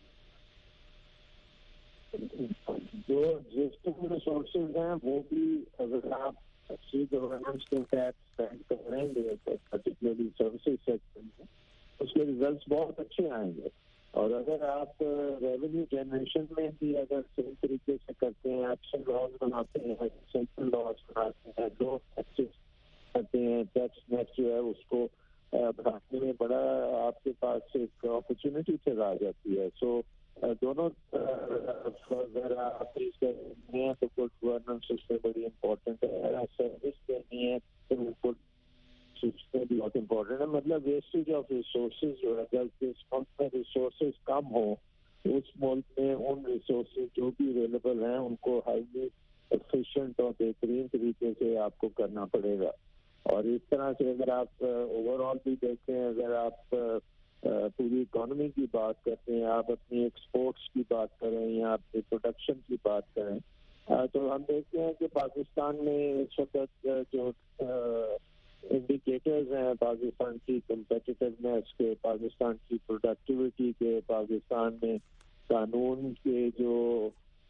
جو ایگزسٹنگ ریسورسز ہیں وہ بھی اگر آپ اچھی گورننس کے تحت اسپینڈ کریں گے پرٹیکولرلی سروسز سیکٹر میں, اس کے ریزلٹس بہت اچھے آئیں گے. اور اگر آپ ریونیو جنریشن میں بھی اگر صحیح طریقے سے کرتے ہیں, ایکشن لاز بناتے ہیں, سینٹرل لاز بناتے ہیں, لو ٹیکسز کرتے ہیں, ٹیکس نیٹ جو ہے اس کو بڑھانے میں بڑا آپ کے پاس ایک اپرچونیٹی پھر آ جاتی ہے. سو دونوں اگر آپ اس کرنی ہے تو گڈ گورننس اس میں بڑی امپورٹنٹ ہے, سروس دینی ہے تو گڈ بہت امپورٹنٹ ہے. مطلب ویسٹیج آف ریسورسز جو ہے, جب جس ملک میں ریسورسز کم ہوں اس ملک میں ان ریسورسز جو بھی اویلیبل ہیں ان کو ہائیلی ایفیشینٹ اور بہترین طریقے سے آپ کو کرنا پڑے گا. اور اس طرح سے اگر آپ اوور آل بھی دیکھیں, اگر آپ پوری اکانومی کی بات کرتے ہیں, آپ اپنی ایکسپورٹس کی بات کریں یا اپنی پروڈکشن کی بات کریں, تو ہم دیکھتے ہیں کہ پاکستان میں اس وقت جو انڈیکیٹرز ہیں پاکستان کی کمپیٹیٹیونیس کے, پاکستان کی پروڈکٹیوٹی کے, پاکستان میں قانون کے جو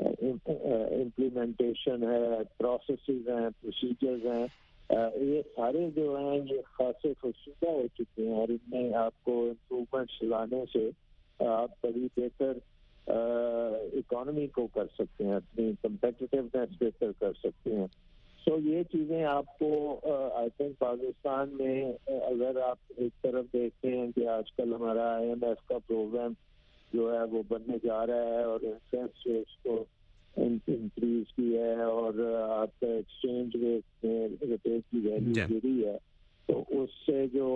امپلیمنٹیشن ہے, پروسیسز ہیں, پروسیجرز ہیں, یہ سارے جو ہیں یہ خاصے فرسودہ ہو چکے ہیں, اور ان میں آپ کو امپرومنٹس لانے سے آپ بڑی بہتر اکانومی کو کر سکتے ہیں, اپنی کمپیٹیٹیونیس بہتر کر سکتے ہیں. تو یہ چیزیں آپ کو آئی تھنک پاکستان میں اگر آپ ایک طرف دیکھتے ہیں کہ آج کل ہمارا آئی ایم ایف کا پروگرام جو ہے وہ بننے جا رہا ہے, اور انٹرسٹ ریٹس کو انکریز کی ہے, اور آپ کا ایکسچینج ریٹ میں روپے کی ویلیو گری ہے, تو اس سے جو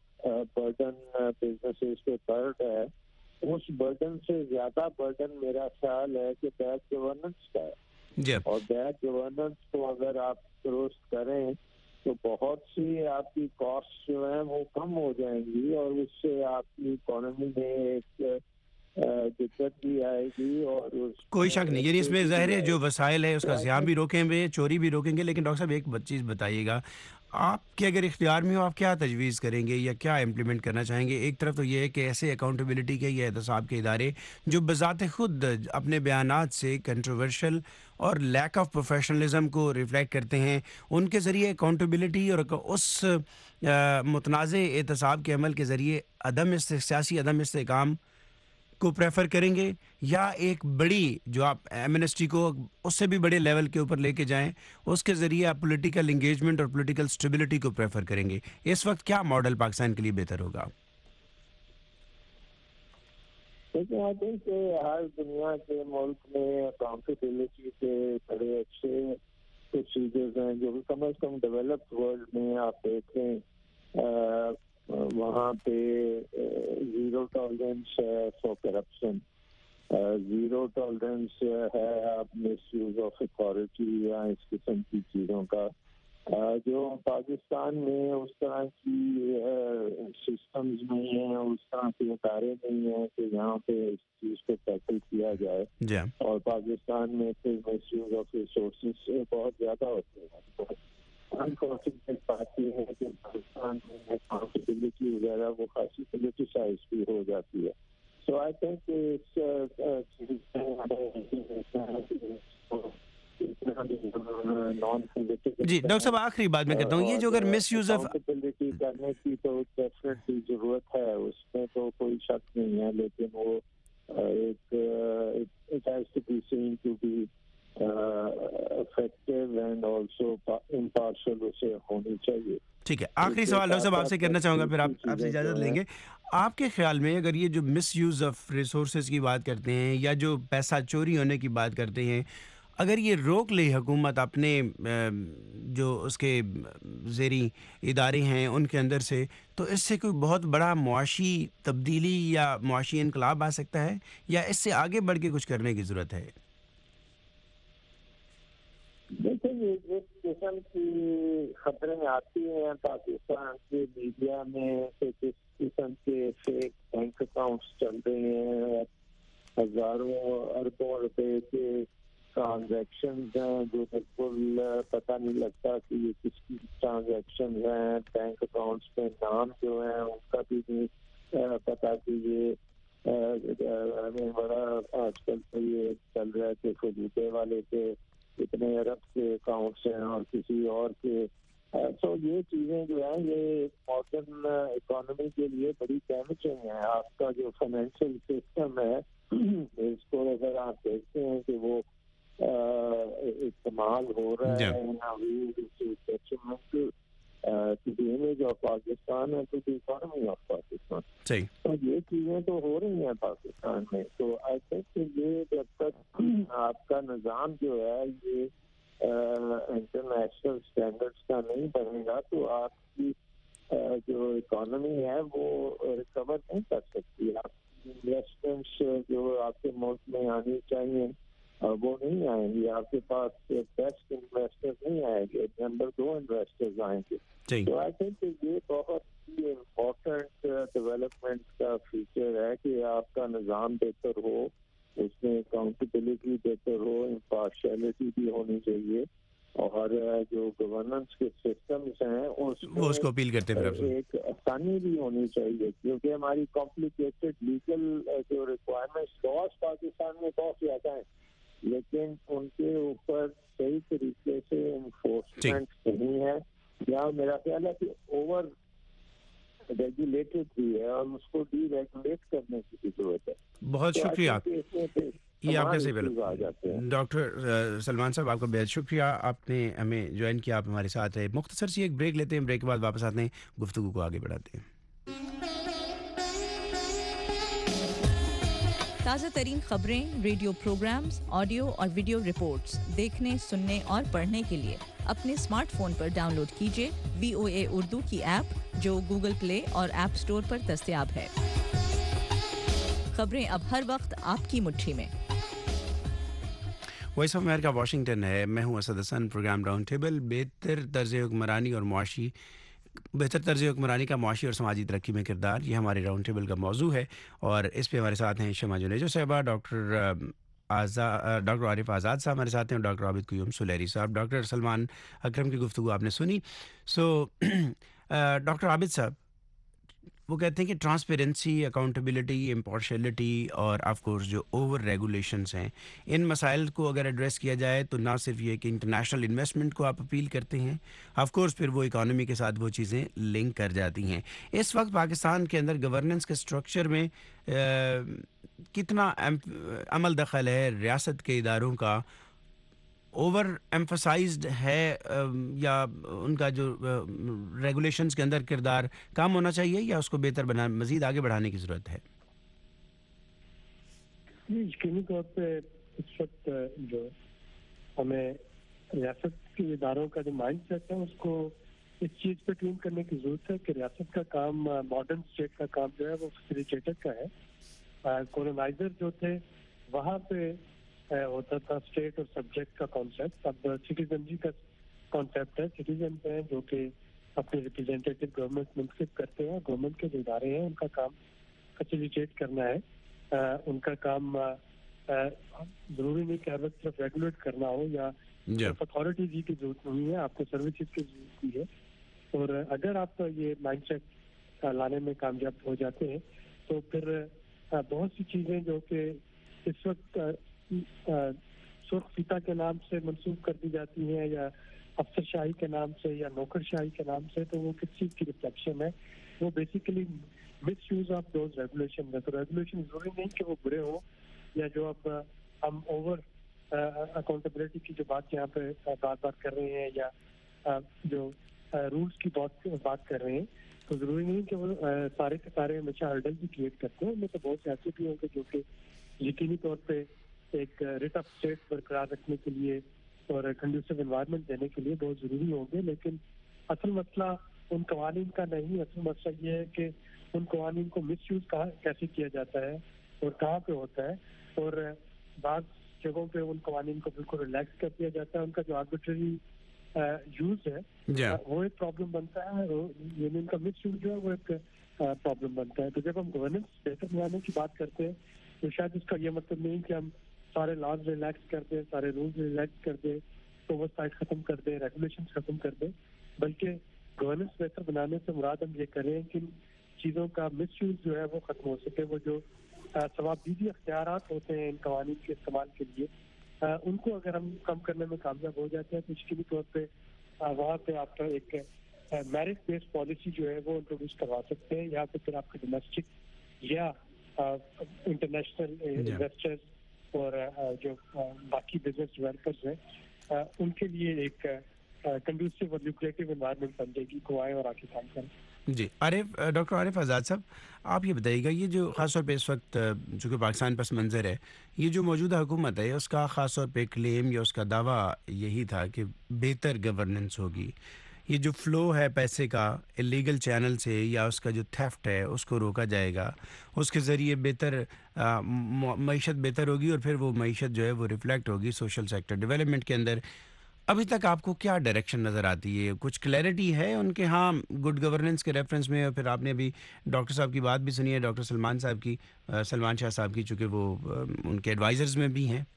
برڈن بزنسز پہ پڑ رہا ہے, اس برڈن سے زیادہ برڈن میرا خیال ہے کہ بیڈ گورننس کا ہے. اور بیڈ گورننس کو اگر آپ درست کریں تو بہت سی آپ کی کاسٹ جو ہیں وہ کم ہو جائیں گی, اور اس سے آپ کی اکانومی میں ایک دقت بھی آئے گی اور کوئی شک نہیں. یعنی اس میں ظاہر ہے جو وسائل ہے اس کا زیاں بھی روکیں گے, چوری بھی روکیں گے. لیکن ڈاکٹر صاحب ایک چیز بتائیے گا, آپ کے اگر اختیار میں ہو آپ کیا تجویز کریں گے یا کیا امپلیمنٹ کرنا چاہیں گے؟ ایک طرف تو یہ ہے کہ ایسے اکاؤنٹیبلٹی کے یا احتساب کے ادارے جو بذات خود اپنے بیانات سے کنٹروورشل اور لیک آف پروفیشنلزم کو ریفلیکٹ کرتے ہیں, ان کے ذریعے اکاؤنٹیبلٹی اور اس متنازع احتساب کے عمل کے ذریعے عدم سیاسی عدم استحکام کو پریفر کریں گے, یا ایک بڑی جو آپ ایمنسٹی کو اس سے بھی بڑے لیول کے اوپر لے کے جائیں, اس کے ذریعے آپ پولیٹیکل انگیجمنٹ اور پولیٹیکل اسٹیبلٹی کو پریفر کریں گے؟ اس وقت کیا ماڈل پاکستان کے لیے بہتر ہوگا؟ لیکن آئی تھنک کہ ہر دنیا کے ملک میں اکاؤنٹیبلٹی کے بڑے اچھے پروسیجرز ہیں جو کم از کم ڈیولپڈ ورلڈ میں آپ دیکھیں وہاں پہ زیرو ٹالرنس ہے فار کرپشن, زیرو ٹالرنس ہے آپ مس یوز آف اتھارٹی یا اس قسم کی چیزوں کا. جو پاکستان میں اس طرح کی سسٹمز نہیں ہیں, اس طرح کے ادارے نہیں ہیں کہ جہاں پہ اس چیز کو ٹیکل کیا جائے. اور پاکستان میں پھر مس یوز آف ریسورسز بہت زیادہ ہوتے ہیں. انفارچونیٹ بات یہ ہے کہ پاکستان میں اکاؤنٹیبلٹی وغیرہ وہ خاصی پولیٹیسائز بھی ہو جاتی ہے. سو آئی تھنک جی ڈاکٹر صاحب آخری بات میں کرتا ہوں, یہ جو اگر مس یوز آف اکاؤنٹیبلٹی کرنے کی تو ڈیفینیٹلی ضرورت ہے, اس میں تو کوئی شک نہیں ہے, لیکن وہ ایک it has to be seen to be effective and also impartial اسے ہونی چاہیے. ٹھیک ہے, آخری سوال ڈاکٹر صاحب آپ سے کرنا چاہوں گا, پھر آپ آپ سے اجازت لیں گے. آپ کے خیال میں اگر یہ جو مس یوز آف ریسورسز کی بات کرتے ہیں یا جو پیسہ چوری ہونے کی بات کرتے ہیں, اگر یہ روک لے حکومت اپنے جو اس کے زیریں ادارے ہیں ان کے اندر سے, تو اس سے کوئی بہت بڑا معاشی تبدیلی یا معاشی انقلاب آ سکتا ہے, یا اس سے آگے بڑھ کے کچھ کرنے کی ضرورت ہے؟ دیکھیں یہ جس قسم کی خبریں آتی ہیں پاکستان کے میڈیا میں کہ کس قسم کے فیک بینک اکاؤنٹس چل رہے ہیں, ہزاروں اربوں روپے کے ٹرانزیکشنز ہیں جو بالکل پتہ نہیں لگتا کہ یہ کس کی ٹرانزیکشنز ہیں. بینک اکاؤنٹس پہ نام جو ہیں ان کا بھی نہیں پتہ کہ یہ بڑا آج کل تو یہ چل رہا ہے کہ فجوتے والے کے اتنے ارب کے اکاؤنٹس ہیں اور کسی اور کے. سو یہ چیزیں جو ہیں یہ ماڈرن اکانومی کے لیے بڑی ڈیمیجنگ ہیں. آپ کا جو فائنینشیل سسٹم ہے اس کو اگر آپ دیکھتے ہیں کہ وہ استعمال ہو رہا ہے to the image of Pakistan and to the economy of Pakistan. صحیح. تو یہ چیزیں تو ہو رہی ہیں پاکستان میں. تو آئی تھنک کہ یہ جب تک آپ کا نظام جو ہے یہ انٹرنیشنل اسٹینڈرڈس کا نہیں بنے گا تو آپ کی جو اکانومی ہے وہ ریکور نہیں کر سکتی. آپ انویسٹمنٹس جو آپ کے ملک میں آنی چاہیے وہ نہیں آئیں گی. آپ کے پاس بیسٹ انویسٹر نہیں آئیں گے, نمبر دو انویسٹرز آئیں گے. تو آئی تھنک کہ یہ بہت ہی امپورٹنٹ ڈیولپمنٹ کا فیچر ہے کہ آپ کا نظام بہتر ہو, اس میں اکاؤنٹیبلٹی بہتر ہو, امپارشیلٹی بھی ہونی چاہیے, اور جو گورننس کے سسٹمز ہیں وہ اس کو اپیل کرتے ہیں. ایک آسانی بھی ہونی چاہیے کیونکہ ہماری کمپلیکیٹڈ لیگل جو ریکوائرمنٹس لاس پاکستان میں بہت زیادہ ہیں, لیکن ان کے اوپر صحیح طریقے سے انفورسمنٹ نہیں ہے, یا میرا خیال ہے کہ اوور ریگولیٹڈ بھی ہے اور اس کو ڈی ریگولیٹ کرنے کی بھی ضرورت ہے. بہت شکریہ. یہ آپ کیسے ڈاکٹر سلمان صاحب آپ کا بہت شکریہ, آپ نے ہمیں جوائن کیا, آپ ہمارے ساتھ ہے. مختصر سی ایک بریک لیتے ہیں, بریک کے بعد واپس آتے ہیں, گفتگو کو آگے بڑھاتے ہیں. تازہ ترین خبریں, ریڈیو پروگرامز, آڈیو اور ویڈیو رپورٹس دیکھنے, سننے اور پڑھنے کے لیے اپنے اسمارٹ فون پر ڈاؤن لوڈ کیجیے وی او اے اردو کی ایپ جو گوگل پلے اور ایپ سٹور پر دستیاب ہے. خبریں اب ہر وقت آپ کی مٹھی میں. وائس آف امریکہ واشنگٹن ہے, میں ہوں Asad Hassan. Programme round table بہتر طرز حکمرانی اور معاشی بہتر طرز حکمرانی کا معاشی اور سماجی ترقی میں کردار، یہ ہمارے راؤنڈ ٹیبل کا موضوع ہے، اور اس پہ ہمارے ساتھ ہیں شمع جنیجو صاحبہ، ڈاکٹر آزاد ڈاکٹر عارف آزاد صاحب ہمارے ساتھ ہیں، اور ڈاکٹر عابد قیوم سلیری صاحب. ڈاکٹر سلمان اکرم کی گفتگو آپ نے سنی. سو ڈاکٹر عابد صاحب، وہ کہتے ہیں کہ ٹرانسپیرنسی، اکاؤنٹیبلٹی، امپارشلٹی اور آف کورس جو اوور ریگولیشنز ہیں، ان مسائل کو اگر ایڈریس کیا جائے تو نہ صرف یہ کہ انٹرنیشنل انویسٹمنٹ کو آپ اپیل کرتے ہیں، آف کورس پھر وہ اکانومی کے ساتھ وہ چیزیں لنک کر جاتی ہیں. اس وقت پاکستان کے اندر گورننس کے سٹرکچر میں کتنا عمل دخل ہے ریاست کے اداروں کا؟ اوور ایمفسائزڈ ہے یا ان کا جو ریگولیشنز کے اندر کردار کام ہونا چاہیے، یا اس کو بہتر بنا مزید آگے بڑھانے کی ضرورت ہے؟ یقینی طور پہ اس وقت جو ہمیں ریاست کے اداروں کا جو مائنڈ سیٹ ہے اس کو اس چیز پہ ٹیون کرنے کی ضرورت ہے کہ ریاست کا کام، ماڈرن اسٹیٹ کا کام جو ہے وہ فیسیلیٹیٹر کا ہے. کولونائزر جو تھے وہاں پہ ہوتا تھا اسٹیٹ اور سبجیکٹ کا کانسیپٹ، اب سٹیزنری کا کانسیپٹ ہے. سٹیزن ہیں جو کہ اپنے ریپرزینٹیٹیو گورنمنٹ منتخب کرتے ہیں، گورنمنٹ کے جو ادارے ہیں ان کا کام فیسیلیٹیٹ کرنا ہے. ان کا کام ضروری نہیں کہ ہر وقت صرف ریگولیٹ کرنا ہو یا اتھارٹی جی کی ضرورت نہیں ہے، آپ کو سروسز کی ضرورت بھی ہے. اور اگر آپ یہ مائنڈ سیٹ لانے میں کامیاب ہو جاتے ہیں تو پھر بہت سی چیزیں جو کہ اس وقت سرخ فیتا کے نام سے منسوخ کر دی جاتی ہیں یا افسر شاہی کے نام سے یا نوکر شاہی کے نام سے، تو وہ کس چیز کی ریفلیکشن ہے؟ وہ basically misuse of those regulation ہے. تو ریگولیشن ضروری نہیں کہ وہ برے ہوں، یا جو اب ہم اوور اکاؤنٹیبلٹی کی جو بات یہاں پہ بار بار کر رہے ہیں یا جو رولس کی بات بات کر رہے ہیں، تو ضروری نہیں کہ وہ سارے کے سارے ہمیشہ ہرڈل بھی کریٹ کرتے ہیں. ان میں تو بہت سے ایسے بھی ہوں گے جو کہ یقینی طور پہ ایک ریٹ آف اسٹیٹ برقرار رکھنے کے لیے اور کنڈیوسو انوائرمنٹ دینے کے لیے بہت ضروری ہوں گے. لیکن اصل مسئلہ ان قوانین کا نہیں، اصل مسئلہ یہ ہے کہ ان قوانین کو مس یوز کہاں کیسے کیا جاتا ہے اور کہاں پہ ہوتا ہے. اور بعض جگہوں پہ ان قوانین کو بالکل ریلیکس کر دیا جاتا ہے. ان کا جو آربیٹری یوز ہے وہ ایک پرابلم بنتا ہے، یعنی ان کا مس یوز جو ہے وہ ایک پرابلم بنتا ہے. تو جب ہم گورننس بہتر بنانے کی بات کرتے ہیں تو شاید اس کا یہ مطلب نہیں کہ ہم سارے لاز ریلیکس کر دیں، سارے رولز ریلیکس کر دیں، اوور سائٹ ختم کر دیں، ریگولیشن ختم کر دیں، بلکہ گورننس بہتر بنانے سے مراد ہم یہ کریں کہ چیزوں کا مس یوز جو ہے وہ ختم ہو سکے. وہ جو ثوابدیدی اختیارات ہوتے ہیں ان قوانین کے استعمال کے لیے، ان کو اگر ہم کم کرنے میں کامیاب ہو جاتے ہیں تو یقینی طور پہ وہاں پہ آپ کا ایک میرٹ بیسڈ پالیسی جو ہے وہ انٹروڈیوس کروا سکتے ہیں. یہاں پہ پھر آپ کے ڈومیسٹک یا انٹرنیشنل انویسٹرز اور جو باقی بزنس ڈیولپرز ہیں ان کے لیے ایک کنڈیوسو اور لیوکریٹو انوائرمنٹ بن جائے گی کو آئے اور آ کے کام کریں. جی عارف ڈاکٹر عارف آزاد صاحب، آپ یہ بتائیے گا، یہ جو خاص طور پہ اس وقت جو کہ پاکستان پس منظر ہے، یہ جو موجودہ حکومت ہے اس کا خاص طور پہ کلیم یا اس کا دعویٰ یہی تھا کہ بہتر گورننس ہوگی. یہ جو فلو ہے پیسے کا الیگل چینل سے یا اس کا جو تھیفٹ ہے اس کو روکا جائے گا، اس کے ذریعے بہتر معیشت بہتر ہوگی، اور پھر وہ معیشت جو ہے وہ ریفلیکٹ ہوگی سوشل سیکٹر ڈیولپمنٹ کے اندر. ابھی تک آپ کو کیا ڈائریکشن نظر آتی ہے؟ کچھ کلیئرٹی ہے ان کے ہاں گڈ گورننس کے ریفرنس میں؟ اور پھر آپ نے ابھی ڈاکٹر صاحب کی بات بھی سنی ہے، ڈاکٹر سلمان صاحب کی، سلمان شاہ صاحب کی، چونکہ وہ ان کے ایڈوائزرز میں بھی ہیں.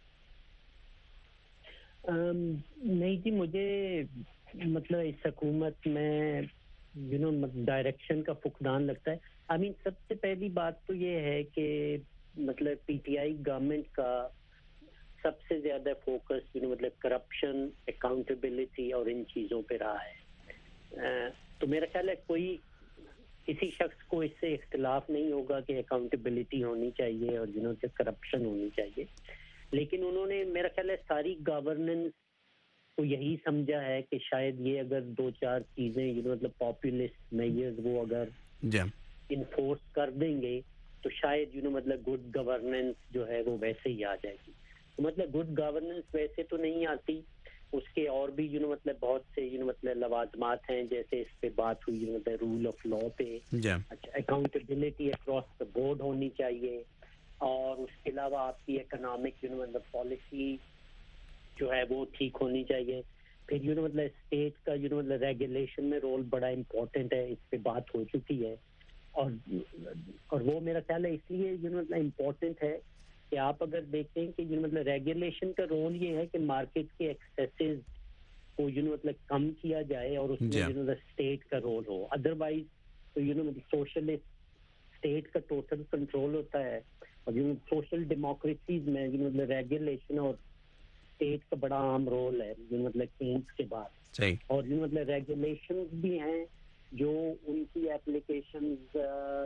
نہیں جی، مجھے مطلب اس حکومت میں یو نو ڈائریکشن کا فقدان لگتا ہے. آئی مین سب سے پہلی بات تو یہ ہے کہ مطلب پی ٹی آئی گورنمنٹ کا سب سے زیادہ فوکس یو نو مطلب کرپشن، اکاؤنٹیبلٹی اور ان چیزوں پہ رہا ہے. تو میرا خیال ہے کوئی کسی شخص کو اس سے اختلاف نہیں ہوگا کہ اکاؤنٹیبلٹی ہونی چاہیے اور یو نو کرپشن ہونی چاہیے. لیکن انہوں نے میرا خیال ہے ساری گورننس کو یہی سمجھا ہے کہ شاید یہ اگر دو چار چیزیں یو نو مطلب پاپولسٹ میئرز وہ اگر انفورس کر دیں گے تو شاید یو نو مطلب گڈ گورننس جو ہے وہ ویسے ہی آ جائے گی. مطلب گڈ گورننس ویسے تو نہیں آتی، اس کے اور بھی یو نو مطلب بہت سے یو نو مطلب لوازمات ہیں، جیسے اس پہ بات ہوئی یو نو مطلب رول آف لا پہ. اچھا، اکاؤنٹیبلٹی اکراس دا بورڈ ہونی چاہیے، اور اس کے علاوہ آپ کی اکنامک یو نو مطلب پالیسی جو ہے وہ ٹھیک ہونی چاہیے. پھر یو نو مطلب اسٹیٹ کا یو نو مطلب ریگولیشن میں رول بڑا امپورٹنٹ ہے, اس پہ بات ہو چکی ہے. اور اور وہ میرا خیال ہے اس لیے یو نو مطلب امپورٹنٹ ہے کہ آپ اگر دیکھیں کہ یو نو مطلب ریگولیشن کا رول یہ ہے کہ مارکیٹ کے ایکسیسز کو یو نو مطلب کم کیا جائے اور اس میں یو نو مطلب اسٹیٹ کا رول ہو. ادروائز تو یو نو مطلب سوشلسٹ اسٹیٹ کا ٹوٹل کنٹرول ہوتا ہے, اور یو نو سوشل ڈیموکریسیز میں یو نو مطلب ریگولیشن اور اسٹیٹ کا بڑا اہم رول ہے یو نو مطلب کینس کے بعد. اور یو نو مطلب ریگولیشنز بھی ہیں جو ان کی اپلیکیشنز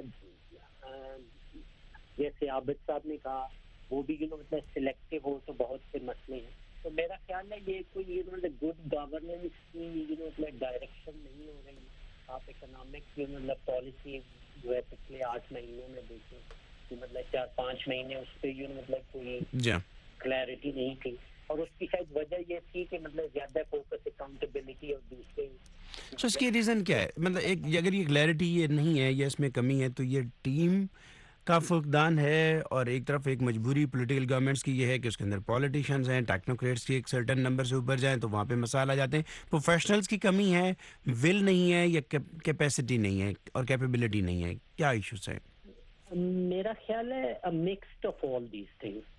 جیسے عابد صاحب نے کہا وہ بھی یو نو مطلب سلیکٹیو ہو تو بہت سے مسئلے ہیں. تو میرا خیال ہے یہ کوئی یو نو مطلب گڈ گورننس کی یو نو مطلب ڈائریکشن نہیں ہو رہی. آپ اکنامک یو نو مطلب پالیسی جو ہے پچھلے آٹھ مہینوں میں دیکھیں کہ مطلب چار پانچ مہینے اس پہ یو نو مطلب کوئی کلیئرٹی نہیں تھی, اور اس کی شاید وجہ یہ تھی کہ مطلب زیادہ فوکس اکاؤنٹیبلٹی اور دوسرے. تو اس کی ریزن کیا ہے؟ مطلب ایک اگر یہ کلیئرٹی یہ نہیں ہے یا اس میں کمی ہے تو یہ ٹیم کا فقدان ہے, اور ایک طرف ایک مجبوری پولیٹیکل گورنمنٹس کی یہ ہے کہ اس کے اندر پولیٹیشینز ہیں, ٹیکنوکریٹس کی ایک سرٹن نمبر سے اوپر جائیں تو وہاں پہ مسائل آ جاتے ہیں. پروفیشنلز کی کمی ہے, ول نہیں ہے, یا کیپیسٹی نہیں ہے اور کیپیبلٹی نہیں ہے, کیا ایشوز ہیں؟ میرا خیال ہے mixed of all these things.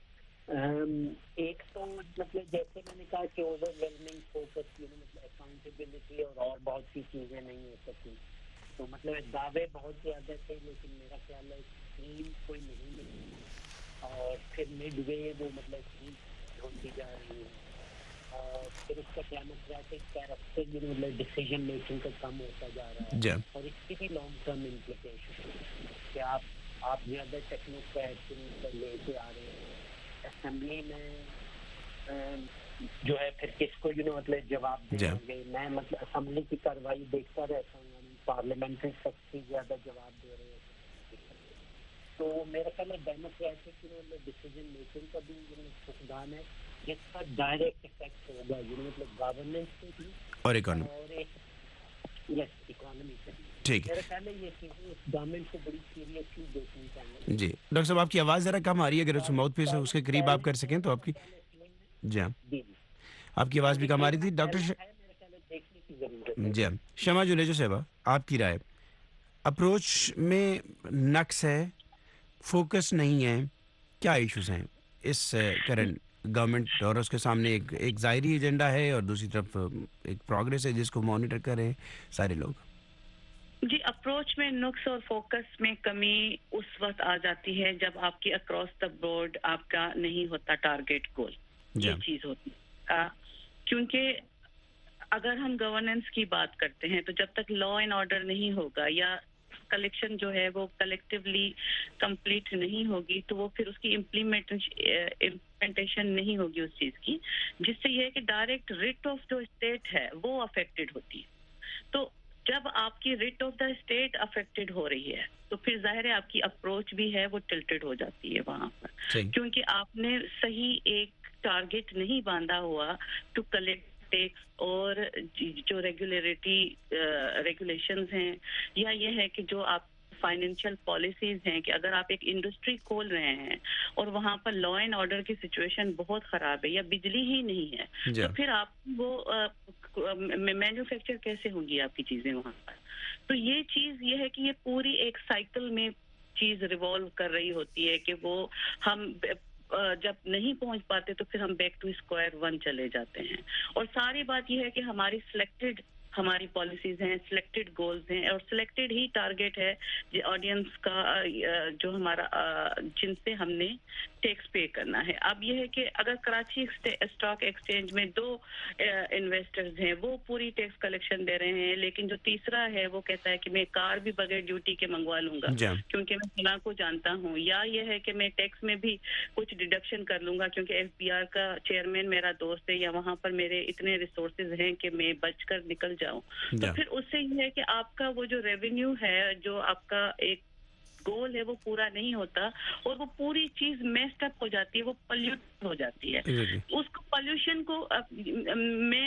ایک تو مطلب جیسے میں نے کہا کہ overwhelming focus you know مطلب اکاؤنٹیبلٹی اور اور بہت سی چیزیں نہیں ہو سکتی, تو مطلب دعوے بہت زیادہ تھے لیکن میرا خیال ہے ٹیم کوئی نہیں ملی, اور پھر مڈ وے وہ مطلب ٹیم ہوتی جا رہی ہے, اور پھر اس کا ڈیموکریٹک کیریکٹر یو نو مطلب ڈیسیژن میکنگ کا کم ہوتا جا رہا ہے, اور اس کی بھی لانگ ٹرم امپلیکیشن کہ آپ آپ زیادہ ٹیکنوکریٹ لے کے آ رہے ہیں اسمبلی میں جو ہے, پھر کس کو یو نو مطلب جواب دیں گے. میں مطلب اسمبلی کی کارروائی دیکھتا رہتا ہوں, پارلیمنٹری سیکٹری زیادہ جواب دے رہے ہیں, تو میرا خیال ہے democratic you know decision making کا بھی یو نو فقدان ہے جس کا ڈائریکٹ افیکٹ ہوگا یو نو مطلب گورننس پہ بھی اور اکانومی اور یس اکانومی پہ بھی. ٹھیک ہے, میرا خیال ہے یہ چیزیں گورنمنٹ کو بڑی سیریسلی دیکھنی چاہیے. جی ڈاکٹر صاحب آپ کی آواز ذرا کم آ رہی ہے, اگر اس ماؤتھ پیس اس کے قریب آپ کر سکیں تو آپ کی. جی ہاں آپ کی آواز بھی کم آ رہی تھی. ڈاکٹر جی ہاں شمع جنیجو صاحبہ, آپ کی رائے, اپروچ میں نقص ہے, فوکس نہیں ہے, کیا ایشوز ہیں اس کرنٹ گورنمنٹ, اور اس کے سامنے ایک ایک ظاہری ایجنڈا ہے اور دوسری طرف ایک پروگریس ہے جس کو مانیٹر کر رہے ہیں سارے لوگ. جی اپروچ میں نقص اور فوکس میں کمی اس وقت آ جاتی ہے جب آپ کی اکراس دا بورڈ آپ کا نہیں ہوتا ٹارگیٹ گول, یہ چیز ہوتی ہے. کیونکہ اگر ہم گورننس کی بات کرتے ہیں تو جب تک لا اینڈ آرڈر نہیں ہوگا یا کلیکشن جو ہے وہ کلیکٹیولی کمپلیٹ نہیں ہوگی تو وہ پھر اس کی امپلیمنٹیشن نہیں ہوگی اس چیز کی, جس سے یہ ہے کہ ڈائریکٹ ریٹ آف جو اسٹیٹ ہے وہ افیکٹڈ ہوتی ہے. تو جب آپ کی writ of the state affected ہو رہی ہے تو پھر ظاہر ہے آپ کی اپروچ بھی ہے وہ ٹلٹڈ ہو جاتی ہے وہاں پر, کیونکہ آپ نے صحیح ایک ٹارگیٹ نہیں باندھا ہوا ٹو کلیکٹ ٹیکس, اور جو ریگولیٹری ریگولیشنز ہیں یا یہ ہے کہ جو آپ فائنینشیل پالیسیز ہیں کہ اگر آپ ایک انڈسٹری کھول رہے ہیں اور وہاں پر لا اینڈ آرڈر کی سچویشن بہت خراب ہے یا بجلی ہی نہیں ہے تو پھر آپ وہ مینوفیکچر کیسے ہوں گی آپ کی چیزیں وہاں پر. تو یہ چیز یہ ہے کہ یہ پوری ایک سائیکل میں چیز ریوالو کر رہی ہوتی ہے کہ وہ ہم جب نہیں پہنچ پاتے تو پھر ہم بیک ٹو اسکوائر ون چلے جاتے ہیں. اور ساری بات یہ ہے کہ ہماری سلیکٹڈ ہماری پالیسیز ہیں, سلیکٹڈ گولز ہیں, اور سلیکٹڈ ہی ٹارگیٹ ہے آڈینس کا جو ہمارا جن سے ہم نے ٹیکس پے کرنا ہے. اب یہ ہے کہ اگر کراچی اسٹاک ایکسچینج میں دو انویسٹرز ہیں وہ پوری ٹیکس کلیکشن دے رہے ہیں, لیکن جو تیسرا ہے وہ کہتا ہے کہ میں کار بھی بغیر ڈیوٹی کے منگوا لوں گا کیونکہ میں فلاں کو جانتا ہوں, یا یہ ہے کہ میں ٹیکس میں بھی کچھ ڈیڈکشن کر لوں گا کیونکہ ایف بی آر کا چیئرمین میرا دوست ہے یا وہاں پر میرے اتنے ریسورسز ہیں کہ میں بچ کر نکل جاؤں. تو پھر اس سے یہ ہے کہ آپ کا وہ جو ریونیو ہے, جو آپ کا ایک گول ہے وہ پورا نہیں ہوتا, اور وہ پوری چیز میسڈ اپ ہو جاتی ہے, وہ پلیوٹ ہو جاتی ہے. اس کو پلیوشن کو میں آپ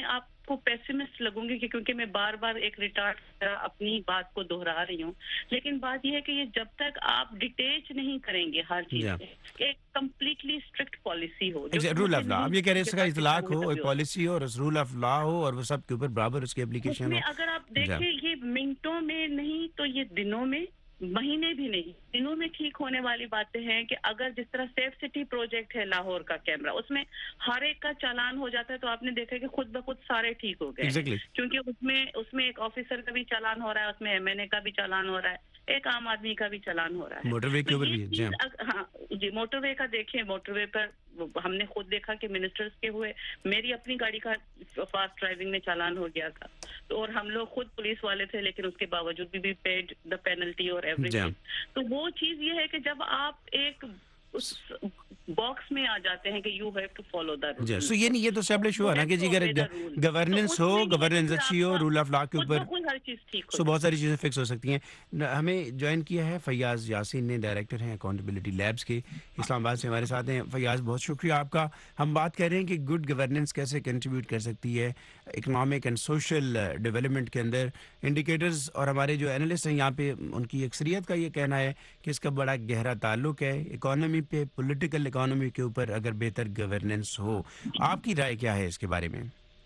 کو پیسیمسٹ لگوں گی کیونکہ میں بار بار ایک ریٹارڈ اپنی بات کو دہرا رہی ہوں, لیکن بات یہ ہے کہ یہ جب تک آپ ڈیٹیچ نہیں کریں گے ہر چیز سے, ایک کمپلیٹلی اسٹرکٹ پالیسی ہو, رول آف لا, آپ یہ کہہ رہے ہیں اس کا اطلاق ہو, ایک پالیسی ہو اور رول آف لا ہو اور وہ سب کے اوپر برابر اس کی اپلیکیشن ہو. اگر آپ دیکھیں یہ منٹوں میں نہیں تو یہ دنوں میں, مہینے بھی نہیں, دنوں میں ٹھیک ہونے والی باتیں ہیں کہ اگر جس طرح سیف سٹی پروجیکٹ ہے لاہور کا کیمرہ, اس میں ہر ایک کا چالان ہو جاتا ہے تو آپ نے دیکھا کہ خود بخود سارے ٹھیک ہو گئے exactly. کیونکہ اس میں اس میں ایک آفیسر کا بھی چالان ہو رہا ہے, اس میں ایم این اے کا بھی چالان ہو رہا ہے, ایک عام آدمی کا بھی چالان ہو رہا ہے. موٹر وے کے اوپر بھی جی ہاں جی, موٹر وے کا دیکھیں, موٹر وے پر ہم نے خود دیکھا کہ منسٹرز کے ہوئے, میری اپنی گاڑی کا فاسٹ ڈرائیونگ میں چالان ہو گیا تھا, تو اور ہم لوگ خود پولیس والے تھے لیکن اس کے باوجود بھی بھی پیڈ دا پینلٹی اور ایوری تھنگ. تو وہ چیز یہ ہے کہ جب آپ ایک اس باکس میں آ جاتے ہیں کہ you have to follow the rule. So یہ نہیں, یہ تو اسٹیبلش ہوا نا کہ جی اگر گورننس ہو, گورننس اچھی ہو, رول آف لا کے اوپر ہر چیز ٹھیک ہو, سو بہت ساری چیزیں فکس ہو سکتی ہیں. ہمیں جوائن کیا ہے فیاض یاسین نے, ڈائریکٹر ہیں اکاؤنٹیبلٹی لیبس کے, اسلام آباد سے ہمارے ساتھ ہیں. فیاض بہت شکریہ آپ کا. ہم بات کر رہے ہیں کہ گڈ گورننس کیسے کنٹریبیوٹ کر سکتی ہے اکنامک اینڈ سوشل ڈیولپمنٹ کے اندر. انڈیکیٹرز اور ہمارے جو اینالسٹ ہیں یہاں پہ, ان کی اکثریت کا یہ کہنا ہے کہ اس کا بڑا گہرا تعلق ہے اکانومی پہ, پولیٹیکل اکانومی کے اوپر اگر بہتر گورننس ہو. آپ کی رائے کیا ہے اس کے بارے میں؟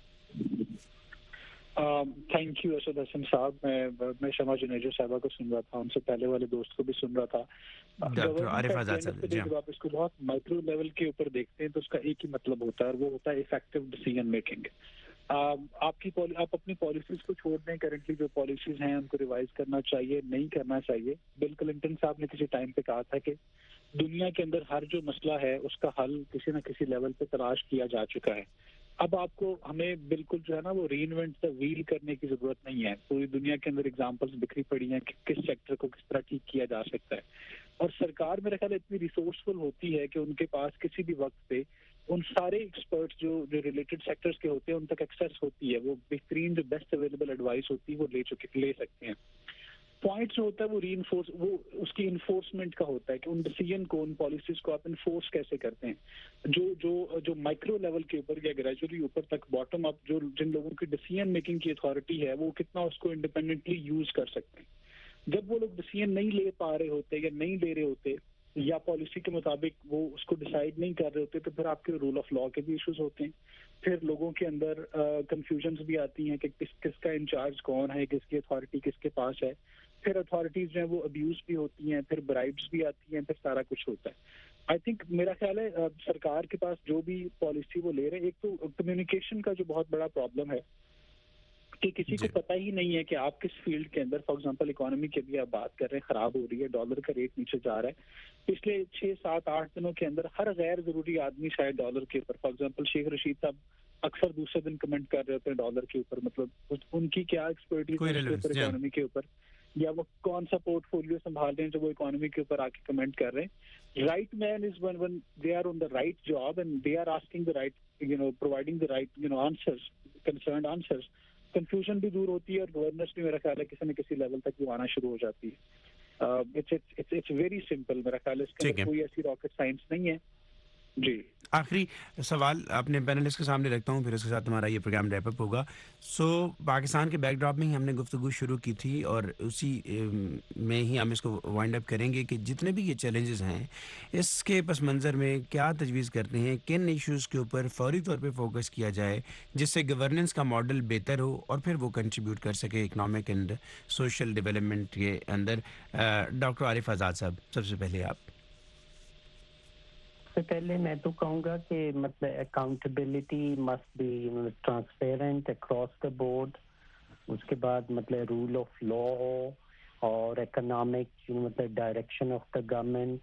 تھینک یو اسد حسن صاحب. میں میں شمع جنیجو صاحبہ کو سن رہا تھا, ان سے پہلے والے دوست کو بھی سن رہا تھا. ڈاکٹر عارف آزاد صاحب, جب آپ اس کو بہت مائکرو لیول کے اوپر دیکھتے ہیں تو اس کا ایک ہی مطلب ہوتا ہے, اور وہ ہوتا ہے افیکٹو ڈیسیژن میکنگ. آپ کی آپ اپنی پالیسیز کو چھوڑ دیں, کرنٹلی جو پالیسیز ہیں ان کو ریوائز کرنا چاہیے, نہیں کرنا چاہیے. بل کلنٹن صاحب نے کسی ٹائم پہ کہا تھا کہ دنیا کے اندر ہر جو مسئلہ ہے اس کا حل کسی نہ کسی لیول پہ تلاش کیا جا چکا ہے. اب آپ کو ہمیں بالکل جو ہے نا وہ ری انوینٹ دا ویل کرنے کی ضرورت نہیں ہے. پوری دنیا کے اندر اگزامپلس بکھری پڑی ہیں کہ کس سیکٹر کو کس طرح ٹھیک کیا جا سکتا ہے, اور سرکار میرا خیال اتنی ریسورسفل ہوتی ہے کہ ان کے پاس کسی بھی وقت پہ ان سارے ایکسپرٹس جو جو ریلیٹڈ سیکٹرز کے ہوتے ہیں ان تک ایکسیس ہوتی ہے. وہ بہترین جو بیسٹ اویلیبل ایڈوائس ہوتی ہے وہ لے چکے لے سکتے ہیں. پوائنٹ جو ہوتا ہے وہ ری انفورس وہ اس کی انفورسمنٹ کا ہوتا ہے کہ ان ڈیسیژن کو, ان پالیسیز کو آپ انفورس کیسے کرتے ہیں. جو جو جو مائکرو لیول کے اوپر یا گریجولی اوپر تک باٹم اپ جو جن لوگوں کی ڈیسیژن میکنگ کی اتھارٹی ہے وہ کتنا اس کو انڈیپینڈنٹلی یوز کر سکتے ہیں. جب وہ لوگ ڈیسیژن نہیں لے پا رہے ہوتے یا نہیں لے رہے ہوتے یا پالیسی کے مطابق وہ اس کو ڈیسائیڈ نہیں کر رہے ہوتے تو پھر آپ کے رول آف لا کے بھی ایشوز ہوتے ہیں. پھر لوگوں کے اندر کنفیوژنس بھی آتی ہیں کہ کس کس کا انچارج کون ہے, کس کی اتھارٹی کس کے پاس ہے. پھر اتھارٹیز جو ہیں وہ ابیوز بھی ہوتی ہیں, پھر برائبس بھی آتی ہیں, پھر سارا کچھ ہوتا ہے. آئی تھنک میرا خیال ہے سرکار کے پاس جو بھی پالیسی وہ لے رہے ہیں, ایک تو کمیونیکیشن کا جو بہت بڑا پرابلم ہے کہ کسی کو پتہ ہی نہیں ہے کہ آپ کس فیلڈ کے اندر, فار ایگزامپل اکانومی کی بھی آپ بات کر رہے ہیں, خراب ہو رہی ہے, ڈالر کا ریٹ نیچے جا رہا ہے. پچھلے چھ سات آٹھ دنوں کے اندر ہر غیر ضروری آدمی شاید ڈالر کے اوپر, فار ایگزامپل شیخ رشید صاحب اکثر دوسرے دن کمنٹ کر رہے ہوتے ہیں ڈالر کے اوپر, مطلب ان کی کیا ایکسپرٹیز ہے اکانومی کے اوپر, یا وہ کون سا پورٹ فولیو سنبھال رہے ہیں جو وہ اکانومی کے اوپر آ کے کمنٹ کر رہے ہیں. Right man is one one they are on the right job and they are asking the right you know providing the right you know answers, concerned answers. Confusion بھی دور ہوتی ہے اور گورننس بھی میرا خیال ہے کسی نہ کسی لیول تک وہ آنا شروع ہو جاتی ہے. اٹس ویری سمپل, میرا خیال ہے اس کے اندر کوئی ایسی راکٹ سائنس نہیں ہے. جی آخری سوال اپنے پینلسٹ کے سامنے رکھتا ہوں, پھر اس کے ساتھ ہمارا یہ پروگرام ریپ اپ ہوگا. سو پاکستان کے بیک ڈراپ میں ہی ہم نے گفتگو شروع کی تھی اور اسی میں ہی ہم اس کو وائنڈ اپ کریں گے کہ جتنے بھی یہ چیلنجز ہیں اس کے پس منظر میں کیا تجویز کرتے ہیں, کن ایشوز کے اوپر فوری طور پہ فوکس کیا جائے جس سے گورننس کا ماڈل بہتر ہو اور پھر وہ کنٹریبیوٹ کر سکے اکنامک اینڈ سوشل ڈیولپمنٹ کے اندر. ڈاکٹر عارف آزاد صاحب, سب سے پہلے آپ. سے پہلے میں تو کہوں گا کہ مطلب accountability must be transparent across the board. اس کے بعد مطلب رول آف لا ہو اور اکنامک مطلب ڈائریکشن آف دا گورنمنٹ,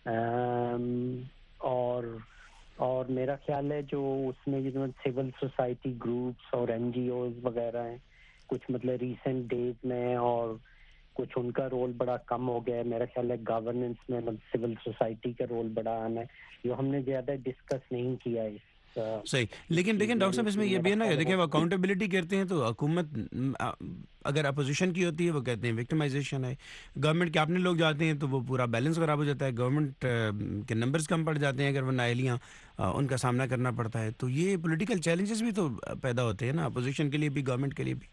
اور اور میرا خیال ہے جو اس میں جو سول سوسائٹی گروپس اور این جی اوز وغیرہ ہیں کچھ مطلب ریسنٹ ڈیز میں, اور کچھ ان کا رول بڑا کم ہو گیا ہے. میرا خیال ہے گورننس میں سول سوسائٹی کا رول بڑا آنا ہے جو ہم نے زیادہ ڈسکس نہیں کیا ہے صحیح. لیکن دیکھیں ڈاکٹر صاحب اس میں یہ بھی ہے نا کہ دیکھیں وہ اکاؤنٹیبلٹی کرتے ہیں تو حکومت اگر اپوزیشن کی ہوتی ہے وہ کہتے ہیں وکٹمائزیشن ہے, گورنمنٹ کے اپنے لوگ جاتے ہیں تو وہ پورا بیلنس خراب ہو جاتا ہے, گورنمنٹ کے نمبرز کم پڑ جاتے ہیں اگر وہ نااہلیاں ان کا سامنا کرنا پڑتا ہے, تو یہ پولیٹیکل چیلنجز بھی تو پیدا ہوتے ہیں نا اپوزیشن کے لیے بھی گورنمنٹ کے لیے بھی.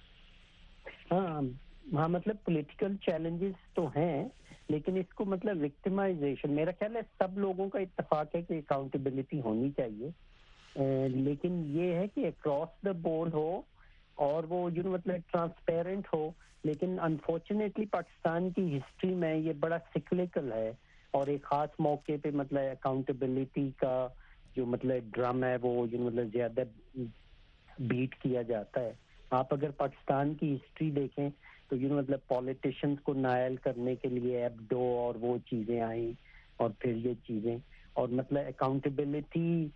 ہاں ہاں مطلب پولیٹیکل چیلنجز تو ہیں, لیکن اس کو مطلب وکٹمائزیشن میرا خیال ہے سب لوگوں کا اتفاق ہے کہ اکاؤنٹیبلٹی ہونی چاہیے, لیکن یہ ہے کہ اکراس دا بورڈ ہو اور وہ جو مطلب ٹرانسپیرنٹ ہو. لیکن انفارچونیٹلی پاکستان کی ہسٹری میں یہ بڑا سکلیکل ہے اور ایک خاص موقع پہ مطلب اکاؤنٹیبلٹی کا جو مطلب ڈرم ہے وہ جو مطلب زیادہ بیٹ کیا جاتا ہے. آپ اگر پاکستان کی ہسٹری دیکھیں تو یہ مطلب پولیٹیشنز کو نائل کرنے کے لیے ایبڈو اور وہ چیزیں آئیں اور پھر یہ چیزیں اور مطلب اکاؤنٹیبلٹی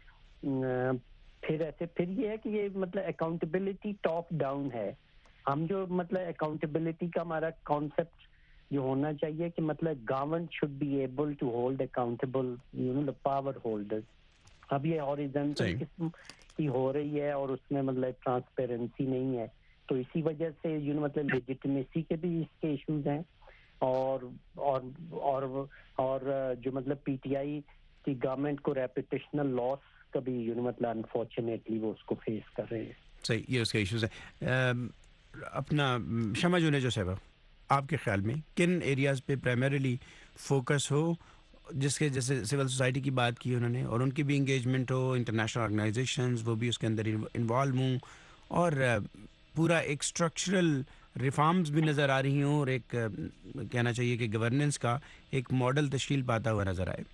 پھر ایسے پھر یہ ہے کہ یہ مطلب اکاؤنٹیبلٹی ٹاپ ڈاؤن ہے. ہم جو مطلب اکاؤنٹیبلٹی کا ہمارا کانسیپٹ جو ہونا چاہیے کہ مطلب government should be able to hold accountable you know the power holders. اب یہ ہاریزنٹل قسم کی ہو رہی ہے اور اس میں مطلب ٹرانسپیرنسی نہیں ہے, تو اسی وجہ سے یو نو مطلب لیجیٹمیسی کے بھی اس کے ایشوز ہیں اور اور اور اور جو مطلب پی ٹی آئی کی گورنمنٹ کو ریپوٹیشنل لاس کا بھی یو نو مطلب انفارچونیٹلی وہ اس کو فیس کر رہے ہیں. صحیح, یہ اس کے ایشوز ہیں. اپنا شمع جونیجو صاحبہ, آپ کے خیال میں کن ایریاز پہ پرائمریلی فوکس ہو جس کے جیسے سول سوسائٹی کی بات کی انہوں نے اور ان کی بھی انگیجمنٹ ہو, انٹرنیشنل آرگنائزیشنز وہ بھی اس کے اندر انوالو ہوں اور پورا ایک اسٹرکچرل ریفارمز بھی نظر آ رہی ہوں اور ایک کہنا چاہیے کہ گورننس کا ایک ماڈل تشکیل پاتا ہوا نظر آئے؟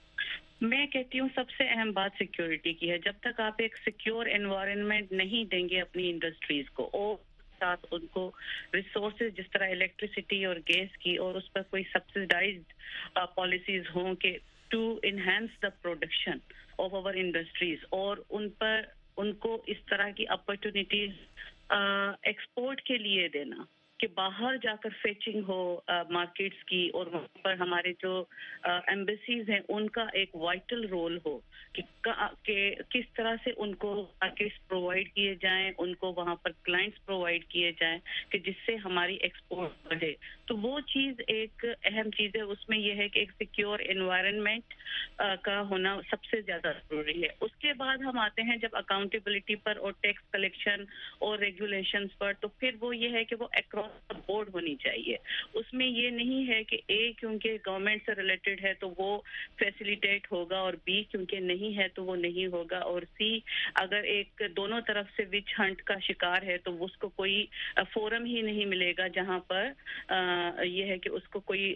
میں کہتی ہوں سب سے اہم بات سیکیورٹی کی ہے. جب تک آپ ایک سیکیور انوائرمنٹ نہیں دیں گے اپنی انڈسٹریز کو اور ساتھ ان کو ریسورسز جس طرح الیکٹریسٹی اور گیس کی اور اس پر کوئی سبسڈائزڈ پالیسیز ہوں کہ to enhance the production of our industries اور ان پر ان کو اس طرح کی اپرچونیٹیز ایکسپورٹ کے لیے دینا کہ باہر جا کر فیچنگ ہو مارکیٹس کی اور وہاں پر ہمارے جو ایمبیسیز ہیں ان کا ایک وائٹل رول ہو کہ کس طرح سے ان کو مارکیٹس پرووائڈ کیے جائیں, ان کو وہاں پر کلائنٹس پرووائڈ کیے جائیں کہ جس سے ہماری ایکسپورٹ بڑھے. تو وہ چیز ایک اہم چیز ہے. اس میں یہ ہے کہ ایک سیکیور انوائرمنٹ کا ہونا سب سے زیادہ ضروری ہے. اس کے بعد ہم آتے ہیں جب اکاؤنٹیبلٹی پر اور ٹیکس کلیکشن اور ریگولیشنز پر, تو پھر وہ یہ ہے کہ وہ اکراس بورڈ ہونی چاہیے. اس میں یہ نہیں ہے کہ اے کیونکہ گورنمنٹ سے ریلیٹڈ ہے تو وہ فیسیلیٹیٹ ہوگا اور بی کیونکہ نہیں ہے تو وہ نہیں ہوگا, اور سی اگر ایک دونوں طرف سے وچ ہنٹ کا شکار ہے تو اس کو کوئی فورم ہی نہیں ملے گا جہاں پر یہ ہے کہ اس کو کوئی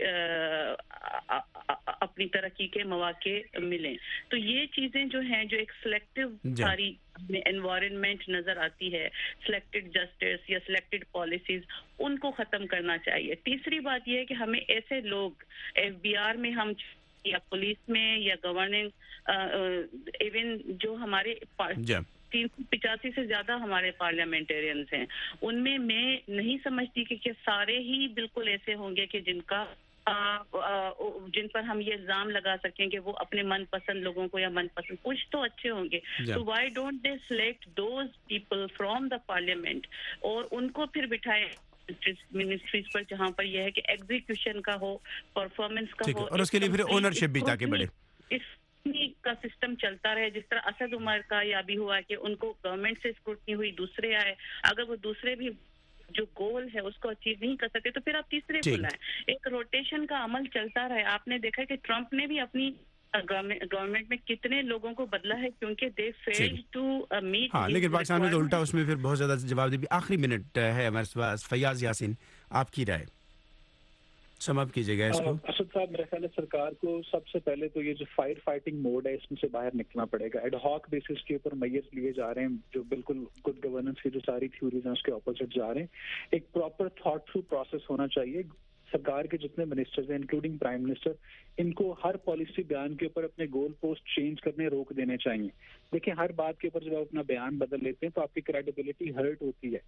اپنی ترقی کے مواقع ملیں. تو یہ چیزیں جو ہیں جو ایک سلیکٹیو ساری انوائرمنٹ نظر آتی ہے, سلیکٹڈ جسٹس یا سلیکٹڈ پالیسیز, ان کو ختم کرنا چاہیے. تیسری بات یہ ہے کہ ہمیں ایسے لوگ ایف بی آر میں ہم یا پولیس میں یا گورننگ ایون جو ہمارے تین سو پچاسی سے زیادہ ہمارے پارلیمنٹیرینز ہیں, ان میں میں نہیں سمجھتی کہ کیا سارے ہی بالکل ایسے ہوں گے کہ جن کا جن پر ہم یہ الزام لگا سکیں کہ وہ اپنے من پسند لوگوں کو یا من پسند, کچھ تو اچھے ہوں گے. تو why don't they select those people from the parliament اور ان کو پھر بٹھائے منسٹریز پر جہاں پر یہ ہے کہ ایگزیکیوشن کا ہو, پرفارمنس کا ہو, اور اس کے لیے پھر اونرشپ بھی تاکہ بڑھے. اس کا سسٹم چلتا رہے جس طرح اسد عمر کا یا بھی ہوا کہ ان کو گورنمنٹ سے اسکروٹنی ہوئی, دوسرے آئے, اگر وہ دوسرے بھی جو گول ہے اس کو اچیو نہیں کر سکتے تو پھر آپ تیسرے کو لائیں. ایک روٹیشن کا عمل چلتا رہے. آپ نے دیکھا کہ ٹرمپ نے بھی اپنی گورنمنٹ میں کتنے لوگوں کو بدلا ہے کیونکہ دے فیلڈ ٹو میٹ. ہاں لیکن پاکستان میں تو الٹا اس میں پھر بہت زیادہ جواب دی. آخری منٹ ہے ہمارے پاس, فیاض یاسین آپ کی رائے سم اپ کیجیے گا اس کو. اسد صاحب میرے خیال ہے سرکار کو سب سے پہلے تو یہ جو فائر فائٹنگ موڈ ہے اس میں سے باہر نکلنا پڑے گا. ایڈ ہاک بیسس کے اوپر میئرز لیے جا رہے ہیں جو بالکل گڈ گورننس کی جو ساری تھیوریز ہیں اس کے اپوزٹ جا رہے ہیں. ایک پراپر تھاٹ تھرو پروسیس ہونا چاہیے. سرکار کے جتنے منسٹرز ہیں انکلوڈنگ پرائم منسٹر, ان کو ہر پالیسی بیان کے اوپر اپنے گول پوسٹ چینج کرنے روک دینے چاہیے. دیکھیں ہر بات کے اوپر جب آپ اپنا بیان بدل لیتے ہیں تو آپ کی کریڈیبلٹی ہرٹ ہوتی ہے.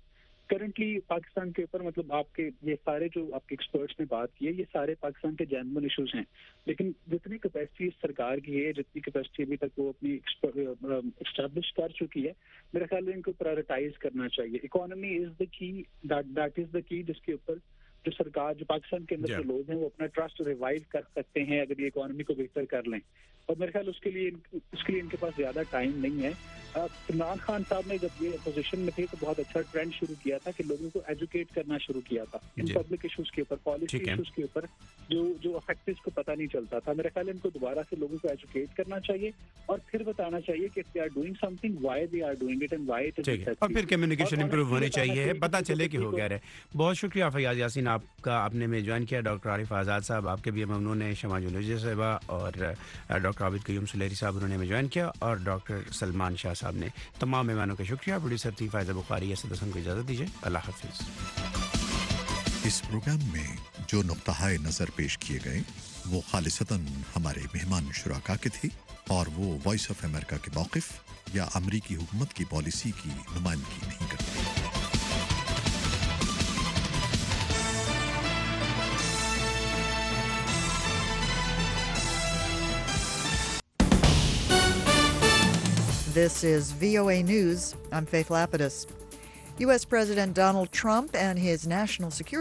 کرنٹلی پاکستان کے اوپر مطلب آپ کے یہ سارے جو آپ کے ایکسپرٹس نے بات کی ہے یہ سارے پاکستان کے جینوئن ایشوز ہیں، لیکن جتنی کیپیسٹی سرکار کی ہے، جتنی کیپیسٹی ابھی تک وہ اپنی اسٹیبلش کر چکی ہے، میرا خیال ہے ان کو پرائرٹائز کرنا چاہیے. اکانومی از دا کی، دیٹ از دا کی جس کے اوپر جو سرکار جو پاکستان کے اندر جو لوگ ہیں وہ اپنا ٹرسٹ ریوائو کر سکتے ہیں اگر یہ اکانومی کو بہتر کر لیں. اور میرے خیال اس کے لیے اس کے لیے ان کے پاس زیادہ ٹائم نہیں ہے. عمران خان صاحب نے جب یہ اپوزیشن میں تھے تو بہت اچھا ٹرینڈ شروع کیا تھا کہ لوگوں کو ایجوکیٹ کرنا شروع کیا تھا ان پبلک ایشوز کے اوپر، پالیسی ایشوز کے اوپر جو جو افیکٹس کو پتہ نہیں چلتا تھا. میرا خیال ہے ان کو دوبارہ سے لوگوں کو ایجوکیٹ کرنا چاہیے اور پھر بتانا چاہیے کہ they are doing something, why they are doing it and why it is, اور پھر کمیونیکیشن امپروو ہونی چاہیے، پتہ چلے کہ ہو گیا رہے. بہت شکریہ فیاض یاسین آپ کا، آپ نے میں جوائن کیا. ڈاکٹر عارف آزاد صاحب آپ کے بھی ممنون ہیں، شمع جلوجی صاحبہ اور ڈاکٹر عابد قیوم سلیری صاحب انہوں نے میں جوائن کیا، اور ڈاکٹر سلمان شاہ صاحب نے. تمام مہمانوں کا شکریہ. پروڈیوسر تھی فائزہ بخاری، اسد حسن کو اجازت دیجیے. اللہ حافظ. اس پروگرام میں جو نقطہ نظر پیش کیے گئے وہ خالصتاً ہمارے مہمان شرکا کے تھے اور وہ وائس آف امریکہ کے موقف یا امریکی حکومت کی پالیسی کی نمائندگی نہیں کرتے. This is V O A News. I'm Faith Lapidus. U S President Donald Trump and his national security